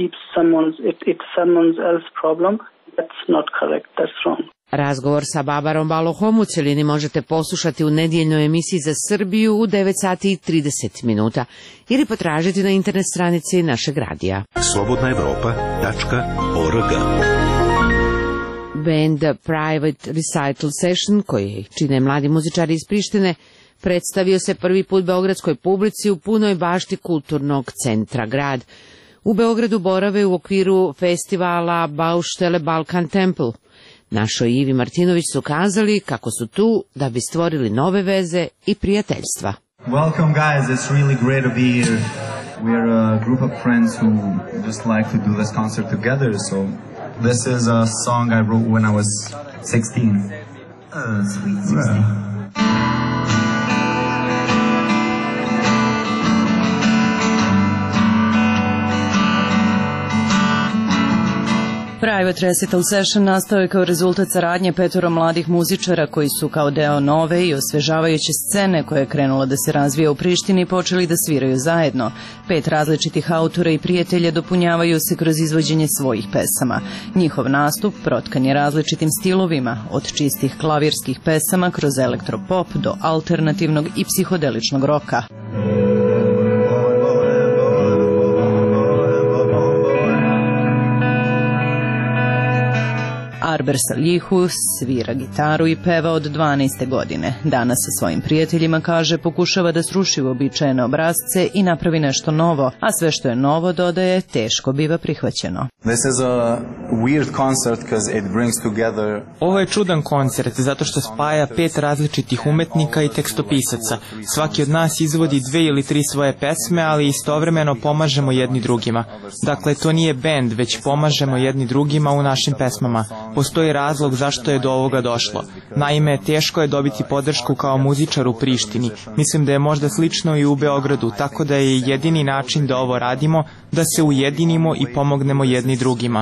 Speaker 1: Razgovor sa Babarom Balohom u cjelini možete poslušati u nedjeljnoj emisiji za Srbiju u 9 sati i 30 minuta ili potražiti na internet stranici našeg radija.
Speaker 2: slobodnaevropa.org.
Speaker 1: Band Private Recital Session, koji čine mladi muzičari iz Prištine, predstavio se prvi put beogradskoj publici u punoj bašti kulturnog centra grad. U Beogradu borave u okviru festivala Baustelle Balkan Temple. Našoj Ivi Martinović su kazali kako su tu da bi stvorili nove veze i prijateljstva.
Speaker 13: Welcome guys, it's really great to be here. We're a group of friends who just like to do this concert together, so this is a song I wrote when I was 16. Sweet 16.
Speaker 15: Private Recital Session nastao je kao rezultat saradnje 5 mladih muzičara koji su kao deo nove i osvežavajuće scene koja je krenula da se razvija u Prištini počeli da sviraju zajedno. 5 različitih autora i prijatelja dopunjavaju se kroz izvođenje svojih pesama. Njihov nastup protkan je različitim stilovima, od čistih klavirskih pesama kroz elektropop do alternativnog i psihodeličnog roka. Arber Salihu svira gitaru i peva od 12. godine. Danas sa svojim prijateljima, kaže, pokušava da sruši uobičajene obrasce i napravi nešto novo, a sve što je novo, dodaje, teško biva prihvaćeno.
Speaker 9: Ovo je čudan koncert zato što spaja 5 različitih umetnika i tekstopisaca. Svaki od nas izvodi 2 ili 3 svoje pesme, ali istovremeno pomažemo jedni drugima. Dakle, to nije bend, već pomažemo jedni drugima u našim pesmama. Postoji razlog zašto je do ovoga došlo. Naime, teško je dobiti podršku kao muzičar u Prištini. Mislim da je možda slično i u Beogradu, tako da je jedini način da ovo radimo, da se ujedinimo i pomognemo jedni drugima.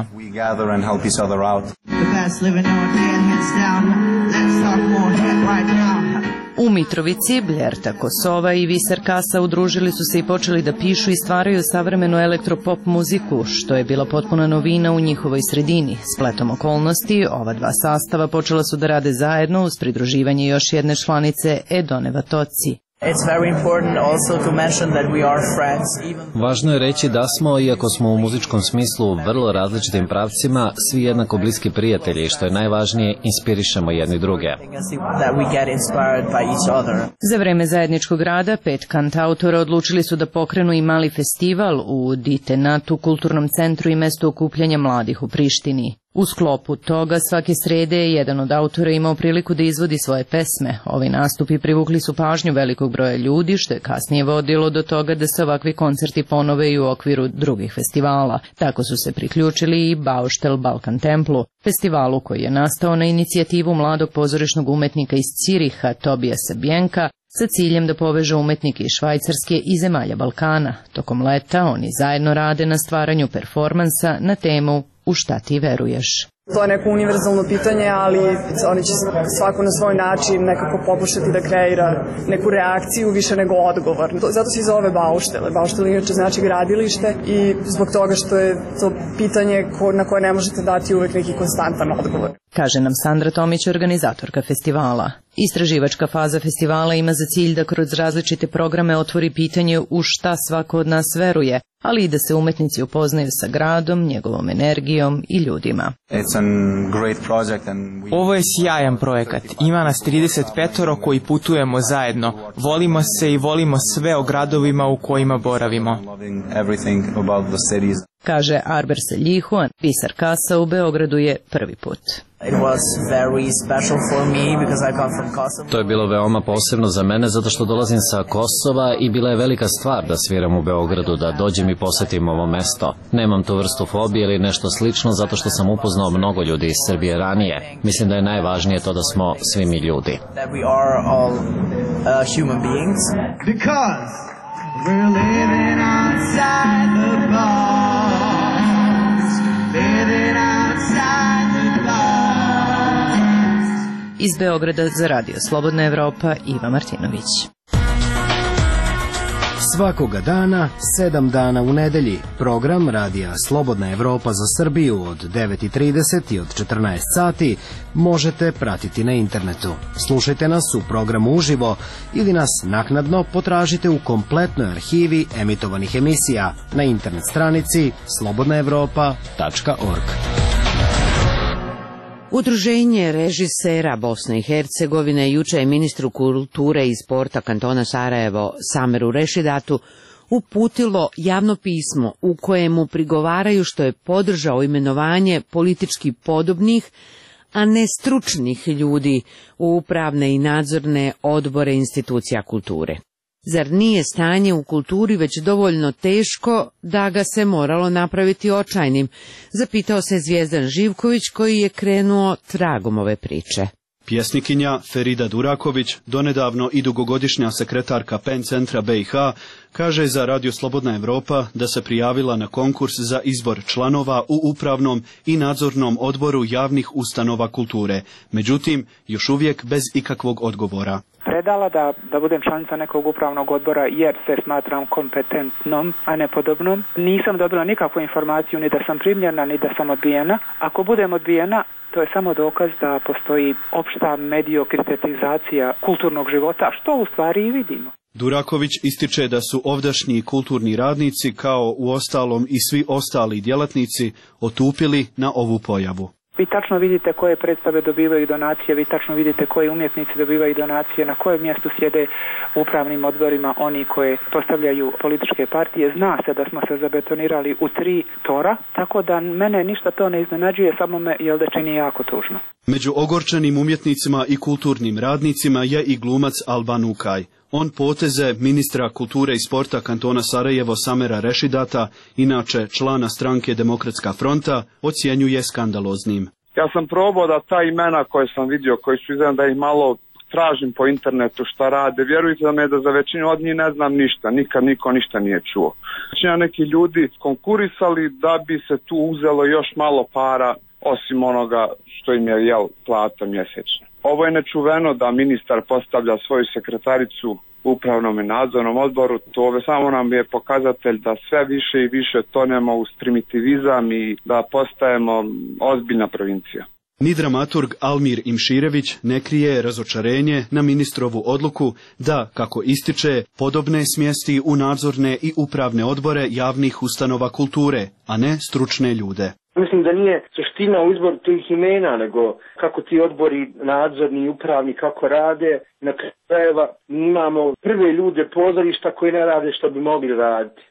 Speaker 15: U Mitrovici, Bljerta Kosova i Viser Kasa udružili su se i počeli da pišu i stvaraju savremenu elektropop muziku, što je bila potpuna novina u njihovoj sredini. Spletom okolnosti, ova 2 sastava počela su da rade zajedno uz pridruživanje još jedne članice Edone Vatoci.
Speaker 12: Važno je reći da smo, iako smo u muzičkom smislu vrlo različitim pravcima, svi jednako bliski prijatelji i što je najvažnije, inspirišemo jedni druge.
Speaker 15: Za vreme zajedničkog rada 5 kantautora odlučili su da pokrenu i mali festival u Ditenatu, kulturnom centru i mestu okupljanja mladih u Prištini. U sklopu toga svake srede je jedan od autora imao priliku da izvodi svoje pesme. Ovi nastupi privukli su pažnju velikog broja ljudi, što je kasnije vodilo do toga da se ovakvi koncerti ponove i u okviru drugih festivala. Tako su se priključili i Bauštel Balkan Templu, festivalu koji je nastao na inicijativu mladog pozorišnog umetnika iz Ciriha Tobijasa Bjenka, sa ciljem da poveže umetnike iz Švajcarske i zemalja Balkana. Tokom leta oni zajedno rade na stvaranju performansa na temu U šta ti veruješ?
Speaker 16: To je neko univerzalno pitanje, ali oni će svako na svoj način nekako pokušati da kreira neku reakciju više nego odgovor. Zato se i zove Bauštele. Bauštele inače znači gradilište i zbog toga što je to pitanje na koje ne možete dati uvek neki konstantan odgovor.
Speaker 15: Kaže nam Sandra Tomić, organizatorka festivala. Istraživačka faza festivala ima za cilj da kroz različite programe otvori pitanje u šta svako od nas veruje, ali i da se umetnici upoznaju sa gradom, njegovom energijom i ljudima.
Speaker 9: Ovo je sjajan projekat. Ima nas 35 koji putujemo zajedno. Volimo se i volimo sve o gradovima u kojima boravimo.
Speaker 15: Kaže Arber Seljihuan, pisar Kasa u Beogradu je prvi put.
Speaker 12: To je bilo veoma posebno za mene zato što dolazim sa Kosova i bila je velika stvar da sviram u Beogradu, da dođem i posetim ovo mesto. Nemam tu vrstu fobije ili nešto slično zato što sam upoznao mnogo ljudi iz Srbije ranije. Mislim da je najvažnije to da smo svi mi ljudi.
Speaker 18: We're living outside the bars, living outside the bars.
Speaker 15: Iz Beograda za Radio Slobodna Evropa, Iva Martinović.
Speaker 19: Svakoga dana, 7 dana u nedelji, program Radija Slobodna Evropa za Srbiju od 9:30 i od 14 sati možete pratiti na internetu. Slušajte nas u programu uživo ili nas naknadno potražite u kompletnoj arhivi emitovanih emisija na internet stranici slobodnaevropa.org.
Speaker 1: Udruženje režisera Bosne i Hercegovine juče je ministru kulture i sporta kantona Sarajevo Sameru Rešidatu uputilo javno pismo u kojemu prigovaraju što je podržao imenovanje politički podobnih, a ne stručnih ljudi u upravne i nadzorne odbore institucija kulture. Zar nije stanje u kulturi već dovoljno teško da ga se moralo napraviti očajnim? Zapitao se Zvijezdan Živković koji je krenuo tragom ove priče.
Speaker 20: Pjesnikinja Ferida Duraković, donedavno i dugogodišnja sekretarka PEN centra BiH, kaže za Radio Slobodna Evropa da se prijavila na konkurs za izbor članova u upravnom i nadzornom odboru javnih ustanova kulture. Međutim, još uvijek bez ikakvog odgovora.
Speaker 21: Predala da budem članica nekog upravnog odbora jer se smatram kompetentnom, a ne podobnom. Nisam dobila nikakvu informaciju ni da sam primljena, ni da sam odbijena. Ako budem odbijena, to je samo dokaz da postoji opšta mediokritetizacija kulturnog života, što u stvari i vidimo.
Speaker 20: Duraković ističe da su ovdašnji kulturni radnici, kao u ostalom i svi ostali djelatnici, otupili na ovu pojavu.
Speaker 21: Vi tačno vidite koje predstave dobivaju donacije, vi tačno vidite koji umjetnici dobivaju donacije, na kojem mjestu sjede u upravnim odborima oni koje postavljaju političke partije. Zna se da smo se zabetonirali u 3 tora, tako da mene ništa to ne iznenađuje, samo me da čini jako tužno.
Speaker 20: Među ogorčenim umjetnicima i kulturnim radnicima je i glumac Alban Ukaj. On poteze ministra kulture i sporta kantona Sarajevo Samera Rešidata, inače člana stranke Demokratska fronta, ocjenjuje skandaloznim.
Speaker 26: Ja sam probao da ta imena koje sam vidio, koji su izgledali da ih malo tražim po internetu šta rade, vjerujte da za većinu od njih ne znam ništa, nikad niko ništa nije čuo. Većina neki ljudi konkurisali da bi se tu uzelo još malo para, osim onoga što im je plata mjesečno. Ovo je nečuveno da ministar postavlja svoju sekretaricu u upravnom i nadzornom odboru. To samo nam je pokazatelj da sve više i više tonemo u primitivizam i da postajemo ozbiljna provincija.
Speaker 20: Ni dramaturg Almir Imširević ne krije razočarenje na ministrovu odluku da, kako ističe, podobne smjesti u nadzorne i upravne odbore javnih ustanova kulture, a ne stručne ljude.
Speaker 27: Mislim da nije suština u izboru tih imena, nego kako ti odbori nadzorni i upravni kako rade. Na krajeva imamo prve ljude pozorišta koji ne rade što bi mogli raditi.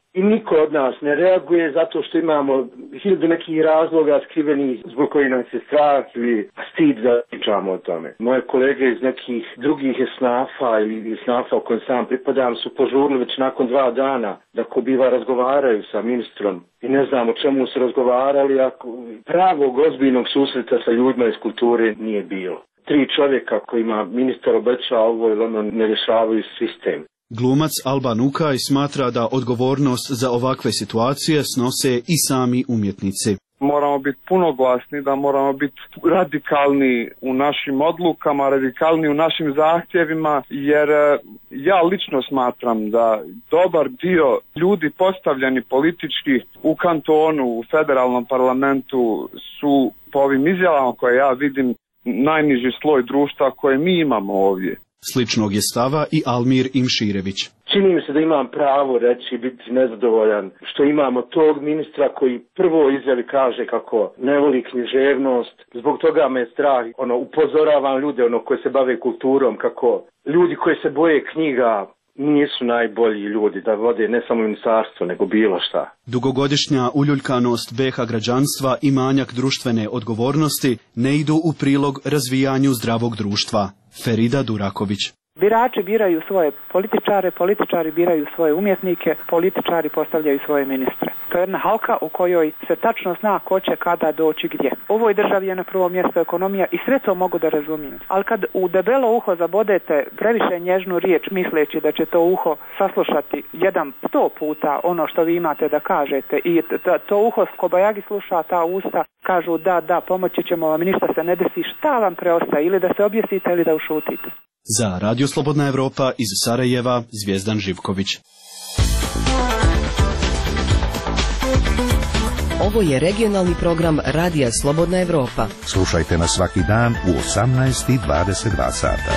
Speaker 27: i niko od nas ne reaguje zato što imamo hiljadu nekih razloga skrivenih zbog koji nam se strah ili stid da pričamo o tome. Moje kolege iz nekih drugih esnafa ili esnafa u kojem sam pripadam su požurili već nakon 2 dana da ko biva razgovaraju sa ministrom i ne znam o čemu su razgovarali, ako pravog ozbiljnog susreta sa ljudima iz kulture nije bilo. 3 čovjeka kojima ministar obećao ovo ili ono ne rješavaju sistem.
Speaker 20: Glumac Alban Ukaj smatra da odgovornost za ovakve situacije snose i sami umjetnici.
Speaker 26: Moramo biti puno glasni, da moramo biti radikalni u našim odlukama, radikalni u našim zahtjevima, jer ja lično smatram da dobar dio ljudi postavljeni politički u kantonu, u federalnom parlamentu su po ovim izjavama koje ja vidim najniži sloj društva koje mi imamo ovdje.
Speaker 20: Sličnog je stava i Almir Imširević.
Speaker 27: Čini mi se da imam pravo reći biti nezadovoljan što imamo tog ministra koji prvo izjavi kaže kako ne voli književnost. Zbog toga me je strah. Upozoravam ljude koji se bave kulturom kako ljudi koji se boje knjiga nisu najbolji ljudi da vode ne samo ministarstvo nego bilo šta.
Speaker 20: Dugogodišnja uljuljkanost BiH građanstva i manjak društvene odgovornosti ne idu u prilog razvijanju zdravog društva. Ferida Duraković.
Speaker 21: Birači biraju svoje političare, političari biraju svoje umjetnike, političari postavljaju svoje ministre. To je jedna halka u kojoj se tačno zna ko će kada doći gdje. U ovoj državi je na prvom mjestu ekonomija i sve to mogu da razumijem. Ali kad u debelo uho zabodete previše nježnu riječ misleći da će to uho saslušati 100 puta ono što vi imate da kažete i to uho kobajagi sluša ta usta, kažu da, pomoći ćemo vam, ništa se ne desi, šta vam preostaje, ili da se objesite ili da ušutite.
Speaker 20: Za Radio Slobodna Evropa iz Sarajeva, Zvijezdan Živković.
Speaker 3: Ovo je regionalni program Radija Slobodna Evropa.
Speaker 2: Slušajte nas svaki dan u 18:22 sata.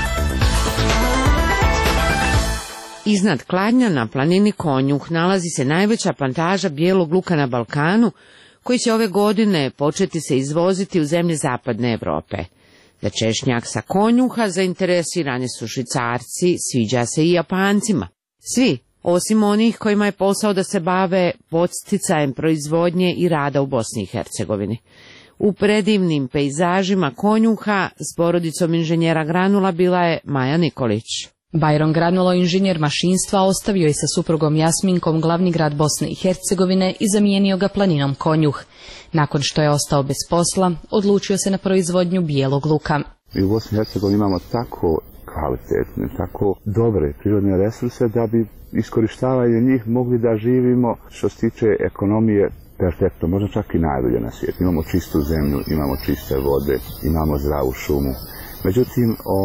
Speaker 1: Iznad Kladnja na planini Konjuh nalazi se najveća plantaža bijelog luka na Balkanu, koji će ove godine početi se izvoziti u zemlje zapadne Evrope. Za češnjak sa Konjuha zainteresirani su Švicarci, sviđa se i Japancima. Svi, osim onih kojima je posao da se bave podsticajem proizvodnje i rada u Bosni i Hercegovini. U predivnim pejzažima Konjuha s porodicom inženjera Granula bila je Maja Nikolić.
Speaker 4: Bajron Granulo, inženjer mašinstva, ostavio je sa suprugom Jasminkom glavni grad Bosne i Hercegovine i zamijenio ga planinom Konjuh. Nakon što je ostao bez posla, odlučio se na proizvodnju bijelog luka.
Speaker 5: Mi u Bosni i Hercegovini imamo tako kvalitetne, tako dobre prirodne resurse da bi iskorištavanje njih mogli da živimo što se tiče ekonomije perfektno, možda čak i najbolje na svijetu. Imamo čistu zemlju, imamo čiste vode, imamo zdravu šumu. Međutim,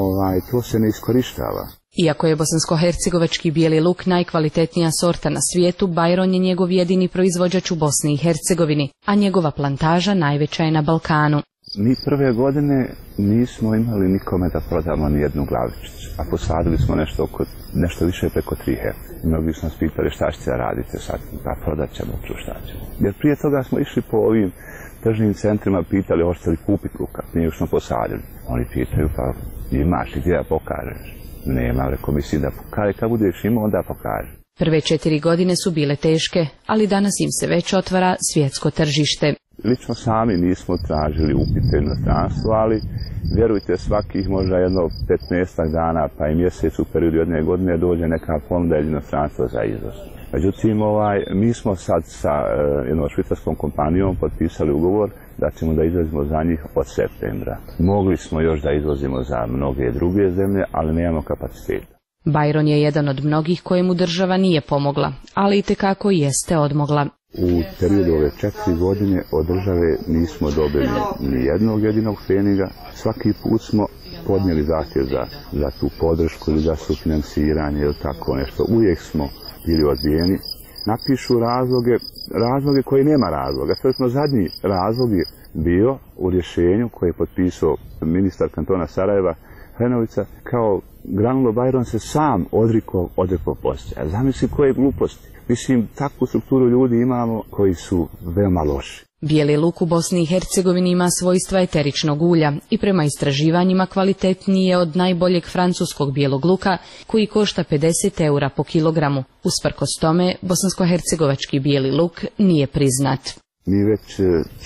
Speaker 5: to se ne iskorištava.
Speaker 4: Iako je bosansko-hercegovački bijeli luk najkvalitetnija sorta na svijetu, Bajron je njegov jedini proizvođač u Bosni i Hercegovini, a njegova plantaža najveća je na Balkanu.
Speaker 5: Mi prve godine nismo imali nikome da prodamo ni jednu glavičicu, a posadili smo nešto više preko 3 hektra. Mnogi su nas pitali šta ćete raditi sad, pa prodat ćemo, šta ćemo. Jer prije toga smo išli po ovim tržnim centrima, pitali hoćete li kupiti luka, nije što smo posadili. Oni pitaju, pa imaš i gdje da pokažeš? Nema, rekao, mislim da pokaže, kad budeš imao, onda pokaže.
Speaker 4: Prve 4 godine su bile teške, ali danas im se već otvara svjetsko tržište.
Speaker 5: Lično sami nismo tražili upite inostranstvo, ali vjerujte, svakih možda jedno 15 dana pa i mjesec u periodu 1 godine dođe neka ponuda ili inostranstvo za izvoz. Međutim, mi smo sad sa jednom švicarskom kompanijom potpisali ugovor da ćemo da izvozimo za njih od septembra. Mogli smo još da izvozimo za mnoge druge zemlje, ali nemamo kapaciteta.
Speaker 4: Bajron je jedan od mnogih kojemu država nije pomogla, ali itekako jeste odmogla.
Speaker 5: U periodu ove 4 godine od države nismo dobili ni jednog jedinog pfeniga. Svaki put smo podnijeli zahtjev za tu podršku ili za sufinansiranje ili tako nešto. Uvijek smo bili odbijeni. Napišu razloge koji nema razloga. Svečno zadnji razlog je bio u rješenju koje je potpisao ministar kantona Sarajeva Hrenovica, kao Granulo Bajron se sam odrekao poslije. A zamisli koje gluposti. Mislim, takvu strukturu ljudi imamo koji su veoma loši.
Speaker 4: Bijeli luk u Bosni i Hercegovini ima svojstva eteričnog ulja i prema istraživanjima kvalitetniji je od najboljeg francuskog bijelog luka koji košta 50 € po kilogramu. Usprkos tome, bosansko-hercegovački bijeli luk nije priznat.
Speaker 5: Mi već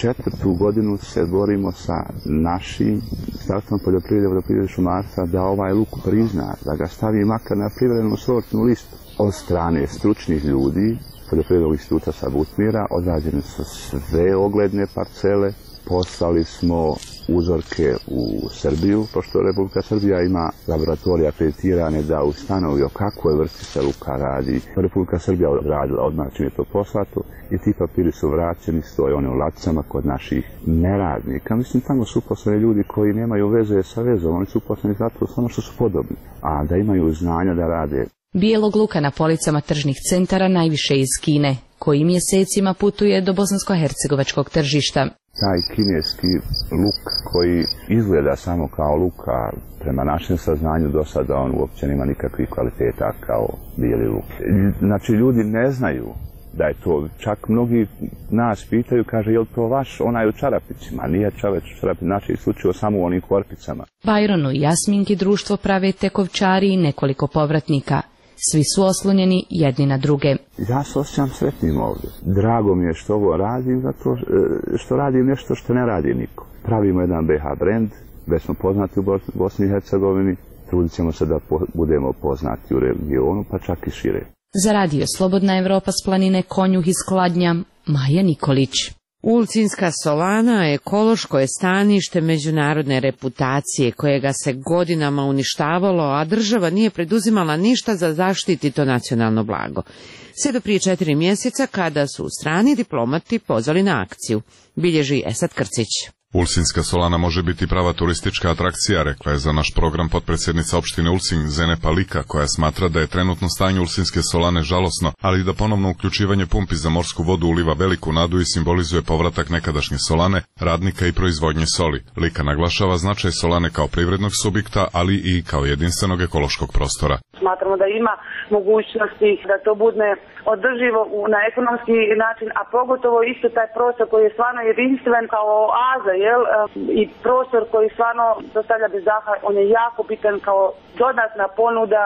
Speaker 5: 4. godinu se borimo sa našim Ministarstvom poljoprivrede šumarstva da ovaj luk prizna, da ga stavi makar na privremenu sortnu listu. Od strane stručnih ljudi Poljoprivrednog instituta sa Butmira odrađene su sve ogledne parcele, poslali smo uzorke u Srbiju, pošto Republika Srbija ima laboratorije akreditirane da ustanovi o kakvoj vrsti se luka radi. Republika Srbija odradila odmah čim je to poslato i ti papiri su vraćeni, stoje one u ladicama kod naših neradnika. Mislim, tamo su uposleni ljudi koji nemaju veze sa vezom, oni su uposleni zato samo što su podobni, a da imaju znanja da rade.
Speaker 4: Bijelog luka na policama tržnih centara najviše iz Kine, koji mjesecima putuje do bosansko-hercegovačkog tržišta.
Speaker 5: Taj kineski luk koji izgleda samo kao luk, a prema našem saznanju do sada on uopće nema nikakvih kvaliteta kao bijeli luk. Znači, ljudi ne znaju da je to, čak mnogi nas pitaju, kaže, je li to vaš onaj u čarapićima? Nije čoveć u čarapićima, znači isključivo samo u onim korpicama.
Speaker 4: Bajronu i Jasminki društvo prave tekovčari i nekoliko povratnika. Svi su oslonjeni jedni na druge.
Speaker 5: Ja se osjećam sretnim ovdje. Drago mi je što ovo radim, zato što radim nešto što ne radi niko. Pravimo jedan BH brand, već smo poznati u Bosni i Hercegovini, trudit ćemo se da budemo poznati u regionu, pa čak i šire.
Speaker 4: Za radio Slobodna Evropa s planine Konjuh iz Kladnja, Maja Nikolić.
Speaker 1: Ulcinska solana ekološko je stanište međunarodne reputacije kojega se godinama uništavalo, a država nije preduzimala ništa za zaštiti to nacionalno blago. Sve do prije 4 mjeseca kada su strani diplomati pozvali na akciju, bilježi Esad Krcić.
Speaker 7: Ulcinska solana može biti prava turistička atrakcija, rekla je za naš program potpredsjednica opštine Ulcin Zene Palika, koja smatra da je trenutno stanje Ulcinske solane žalosno, ali da ponovno uključivanje pumpi za morsku vodu uliva veliku nadu i simbolizuje povratak nekadašnje solane, radnika i proizvodnje soli. Lika naglašava značaj solane kao privrednog subjekta, ali i kao jedinstvenog ekološkog prostora.
Speaker 8: Smatramo da ima mogućnosti da to bude održivo na ekonomski način, a pogotovo isto taj prostor koji je stvarno jedinstven kao oaza, i prostor koji stvarno dostavlja bez daha, on je jako bitan kao dodatna ponuda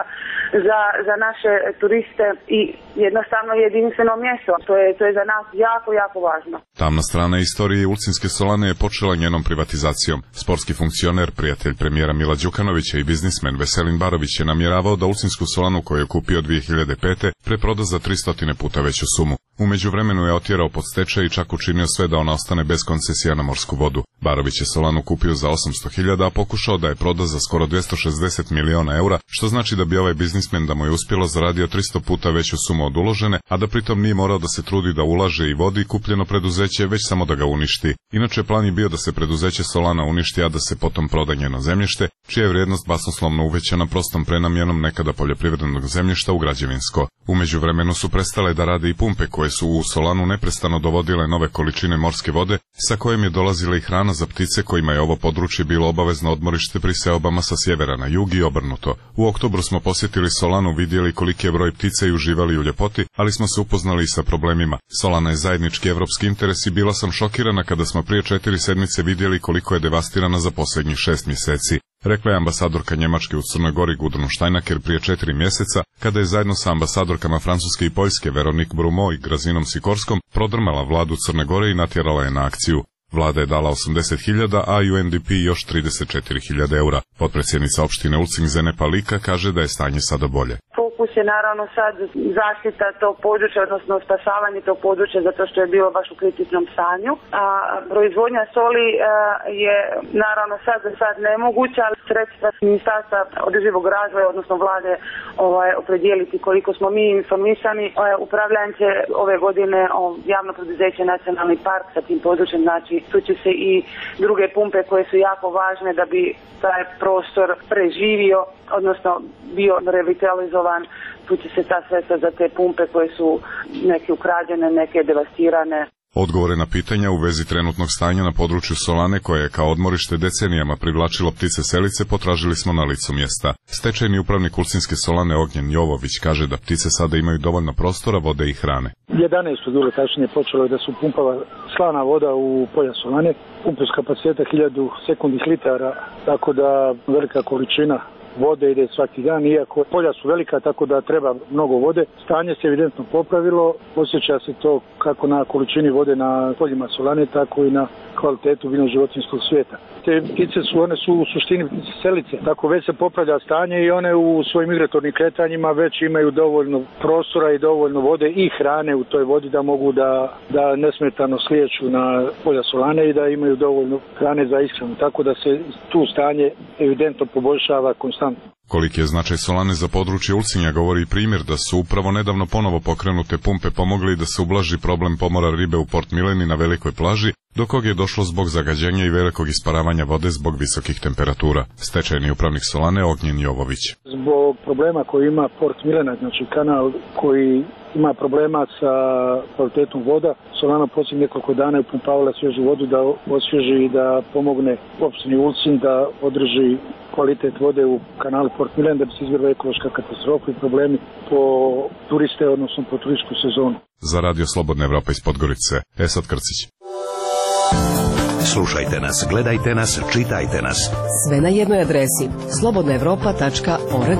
Speaker 8: za naše turiste i jednostavno jedinstveno mjesto. To je za nas jako, jako važno.
Speaker 7: Tamna strana istorije Ulcinske solane je počela njenom privatizacijom. Sportski funkcioner, prijatelj premijera Mila Đukanovića i biznismen Veselin Barović je namjeravao da Ulcinsku solanu koju je kupio 2005. preproda za 300 puta veću sumu. U međuvremenu je otjerao pod stečaj i čak učinio sve da ona ostane bez koncesija na morsku vodu. Barović je solanu kupio za 800.000, a pokušao da je proda za skoro 260 miliona eura, što znači da bi ovaj biznismen, da mu je uspjelo, zaradio 300 puta veću sumu od uložene, a da pritom nije morao da se trudi da ulaže i vodi kupljeno preduzeće, već samo da ga uništi. Inače, plan je bio da se preduzeće Solana uništi, a da se potom proda njeno zemljište, čija je vrijednost basnoslovno uvećana prostom prenamjenom nekada poljoprivrednog zemljišta u građevinsko. U međuvremenu su prestale da rade i pumpe koje su u solanu neprestano dovodile nove količine morske vode, sa kojim je dolazila i hrana za ptice kojima je ovo područje bilo obavezno odmorište pri seobama sa sjevera na jug i obrnuto. U oktobru smo posjetili solanu, vidjeli koliki je broj ptica i uživali u ljepoti, ali smo se upoznali i sa problemima. Solana je zajednički evropski interes i bila sam šokirana kada smo prije 4 sedmice vidjeli koliko je devastirana za posljednjih 6 mjeseci. Rekla je ambasadorka Njemačke u Crnoj Gori Gudrun Štajnaker prije 4 mjeseca, kada je zajedno sa ambasadorkama Francuske i Poljske Veronique Brumo i Grazinom Sikorskom prodrmala vladu Crne Gore i natjerala je na akciju. Vlada je dala 80.000, a UNDP još 34.000 eura. Potpredsjednica opštine Ulcin Zene Palika kaže da je stanje sada bolje.
Speaker 8: Fokus je naravno sad zaštita tog područja, odnosno spasavanje tog područja zato što je bilo baš u kritičnom stanju. A proizvodnja soli je naravno sad nemoguća, ali sredstva Ministarstva održivog razvoja, odnosno vlade opredijeliti koliko smo mi informisani. Upravljanje će ove godine javno preduzeće Nacionalni park sa tim područjem, znači tu će se i druge pumpe koje su jako važne da bi taj prostor preživio, odnosno bio revitalizovan. Tu će se ta sredstva za te pumpe koje su neke ukrađene, neke devastirane.
Speaker 7: Odgovore na pitanja u vezi trenutnog stanja na području Solane, koje je kao odmorište decenijama privlačilo ptice selice, potražili smo na licu mjesta. Stečajni upravnik Ulcinske Solane Ognjen Jovović kaže da ptice sada imaju dovoljno prostora, vode i hrane.
Speaker 10: 11 bilo tačnije počelo je da su pumpava slana voda u polja Solane, pumpe s kapaciteta 1000 sekundnih litara, tako da velika količina vode ide svaki dan, iako polja su velika, tako da treba mnogo vode. Stanje se evidentno popravilo, osjeća se to kako na količini vode na poljima Solane, tako i na kvalitetu biljno-životinjskog svijeta. Te ptice one su u suštini selice, tako već se popravlja stanje i one u svojim migratornim kretanjima već imaju dovoljno prostora i dovoljno vode i hrane u toj vodi da mogu da nesmetano slijeću na polja Solane i da imaju dovoljno hrane za ishranu, tako da se tu stanje evidentno poboljšava konstantno.
Speaker 7: Koliki je značaj Solane za područje Ulcinja govori i primjer da su upravo nedavno ponovo pokrenute pumpe pomogli da se ublaži problem pomora ribe u Port Mileni na velikoj plaži, do kog je došlo zbog zagađenja i velikog isparavanja vode zbog visokih temperatura. Stečajni upravnik Solane Ognjen Jovović.
Speaker 10: Zbog problema koji ima Port Milena, znači kanal koji ima problema sa kvalitetom voda, Solana posljednjih nekoliko dana je upumpavala svježu vodu da osvježi i da pomogne opštini Ulcinj da održi kvalitet vode u kanalu Port Milen, da bi se izbjegla ekološka katastrofa i problemi po turiste, odnosno po turističku sezonu.
Speaker 7: Za Radio Slobodna Evropa iz Podgorice, Esad Krcić.
Speaker 2: Slušajte nas, gledajte nas, čitajte nas.
Speaker 3: Sve na jednoj adresi slobodnaevropa.org.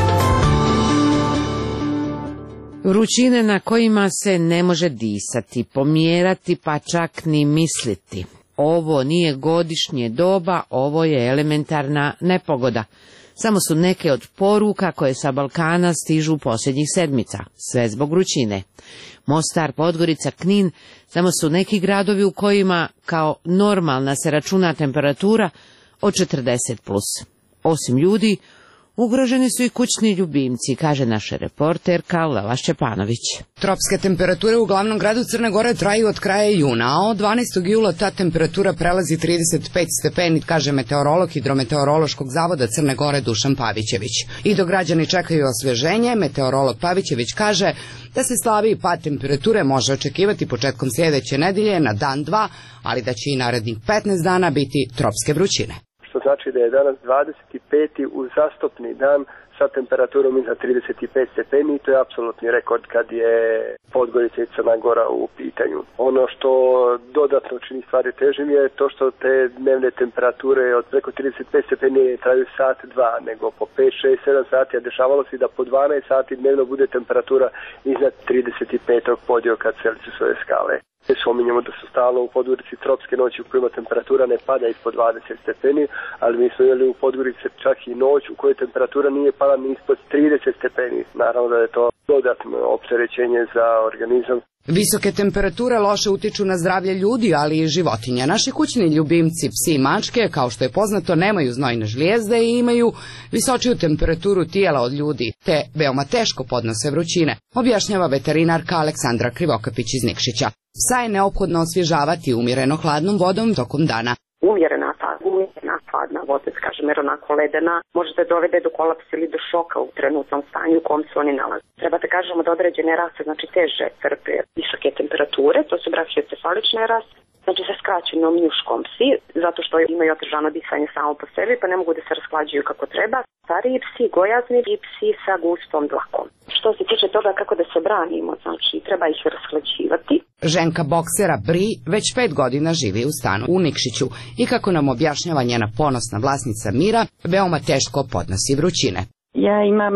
Speaker 1: Vrućine na kojima se ne može disati, pomjerati, pa čak ni misliti. Ovo nije godišnje doba, ovo je elementarna nepogoda. Samo su neke od poruka koje sa Balkana stižu posljednjih sedmica, sve zbog vrućine. Mostar, Podgorica, Knin, samo su neki gradovi u kojima kao normalna se računa temperatura od 40+. Osim ljudi, ugroženi su i kućni ljubimci, kaže naša reporterka Lela Šćepanović.
Speaker 11: Tropske temperature u glavnom gradu Crne Gore traju od kraja juna, a od 12. jula ta temperatura prelazi 35 stepeni, kaže meteorolog Hidrometeorološkog zavoda Crne Gore Dušan Pavićević. I dok građani čekaju osveženje, meteorolog Pavićević kaže da se slabiji pad temperature može očekivati početkom sljedeće nedelje na dan 2, ali da će i narednih 15 dana biti tropske vrućine.
Speaker 14: Što znači da je danas 25. uzastopni dan sa temperaturom iznad 35 stepeni i to je apsolutni rekord kad je Podgorica i Crna Gora u pitanju. Ono što dodatno čini stvari težim je to što te dnevne temperature od preko 35 stepeni traju sat, dva, nego po 5, 6, 7 sati, a dešavalo se da po 12 sati dnevno bude temperatura iznad 35. podioka Celzijusove skale. Spominjemo da su stalno u Podgorici tropske noći u kojima temperatura ne pada ispod 20 stepeni, ali mi smo imali u Podgorici čak i noć u kojoj temperatura nije pala ni ispod 30 stepeni. Naravno da je to dodatno opterećenje za organizam.
Speaker 11: Visoke temperature loše utiču na zdravlje ljudi, ali i životinja. Naši kućni ljubimci, psi i mačke, kao što je poznato, nemaju znojne žlijezde i imaju visočiju temperaturu tijela od ljudi, te veoma teško podnose vrućine, objašnjava veterinarka Aleksandra Krivokapić iz Nikšića. Psa je neophodno osvježavati umjereno hladnom vodom tokom dana.
Speaker 17: Umjerena hladna voda, kažem, jer onako ledena, može da dovede do kolapsa ili do šoka u trenutnom stanju u kom se oni nalaze. Treba da kažemo da određene rase, znači teže trpe visoke temperature, to su brahiocefalične rase, znači sa skraćenom njuškom psi, zato što imaju otežano disanje samo po sebi, pa ne mogu da se rashlađuju kako treba. Stariji psi, gojazni i psi sa gustom dlakom. Što se tiče toga kako da se branimo, znači treba ih rashlađivati.
Speaker 11: Ženka boksera Bri već 5 godina živi u stanu u Nikšiću i kako nam objašnjava njena ponosna vlasnica Mira, veoma teško podnosi vrućine.
Speaker 22: Ja imam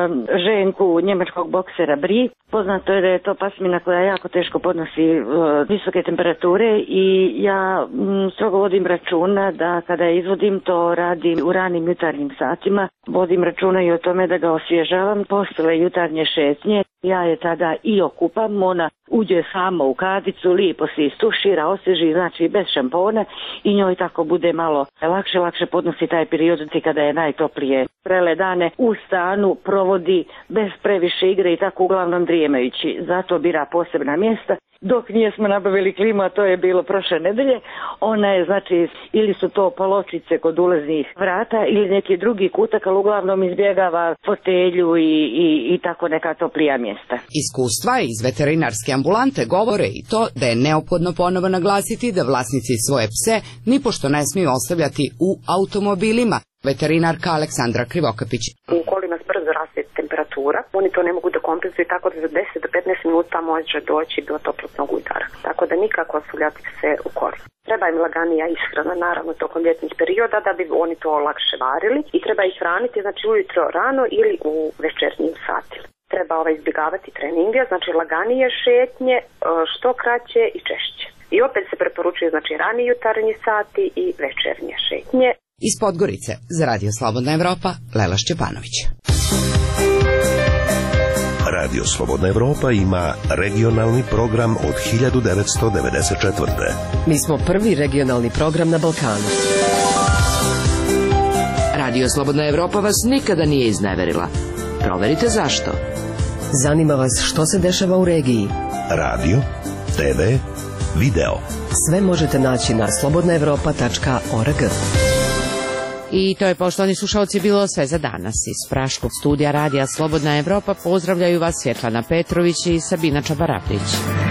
Speaker 22: ženku njemačkog boksera Bri. Poznato je da je to pasmina koja jako teško podnosi visoke temperature i ja strogo vodim računa da kada je izvodim to radim u ranim jutarnjim satima. Vodim računa i o tome da ga osvježavam posle jutarnje šetnje. Ja je tada i okupam, ona uđe sama u kadicu, lijepo se istušira, osvježi, znači bez šampona i njoj tako bude malo lakše podnosi taj period kada je najtoplije. Prele dane u stanu provodi bez previše igre i tako uglavnom drijemajući. Zato bira posebna mjesta dok nismo nabavili klimu, a to je bilo prošle nedelje. Ona je, znači, ili su to paločice kod ulaznih vrata ili neki drugi kutak, ali uglavnom izbjegava fotelju i tako neka toplija mjesta.
Speaker 11: Iskustva iz veterinarske ambulante govore i to da je neophodno ponovo naglasiti da vlasnici svoje pse nipošto ne smiju ostavljati u automobilima. Veterinarka Aleksandra Krivokapić.
Speaker 17: U kolima brzo raste temperatura, oni to ne mogu da kompenzuju, tako da za 10 do 15 minuta može doći do toplotnog udara. Tako da nikako ostavljati pse u koli. Treba im laganija ishrana, naravno, tokom ljetnih perioda da bi oni to lakše varili i treba ih hraniti, znači ujutro rano ili u večernjim satima. Treba izbjegavati treninge, znači laganije šetnje, što kraće i češće. I opet se preporučuje, znači, rani jutarnji sati i večernje šetnje.
Speaker 11: Iz Podgorice, za Radio Slobodna Evropa, Lela Šćepanović.
Speaker 2: Radio Slobodna Evropa ima regionalni program od 1994.
Speaker 3: Mi smo prvi regionalni program na Balkanu.
Speaker 6: Radio Slobodna Evropa vas nikada nije izneverila. Proverite zašto.
Speaker 3: Zanima vas što se dešava u regiji.
Speaker 2: Radio, TV, video.
Speaker 3: Sve možete naći na slobodnaevropa.org.
Speaker 1: I to je, poštovani slušalci, bilo sve za danas. Iz praškog studija Radija Slobodna Evropa pozdravljaju vas Svjetlana Petrović i Sabina Čabarabdić.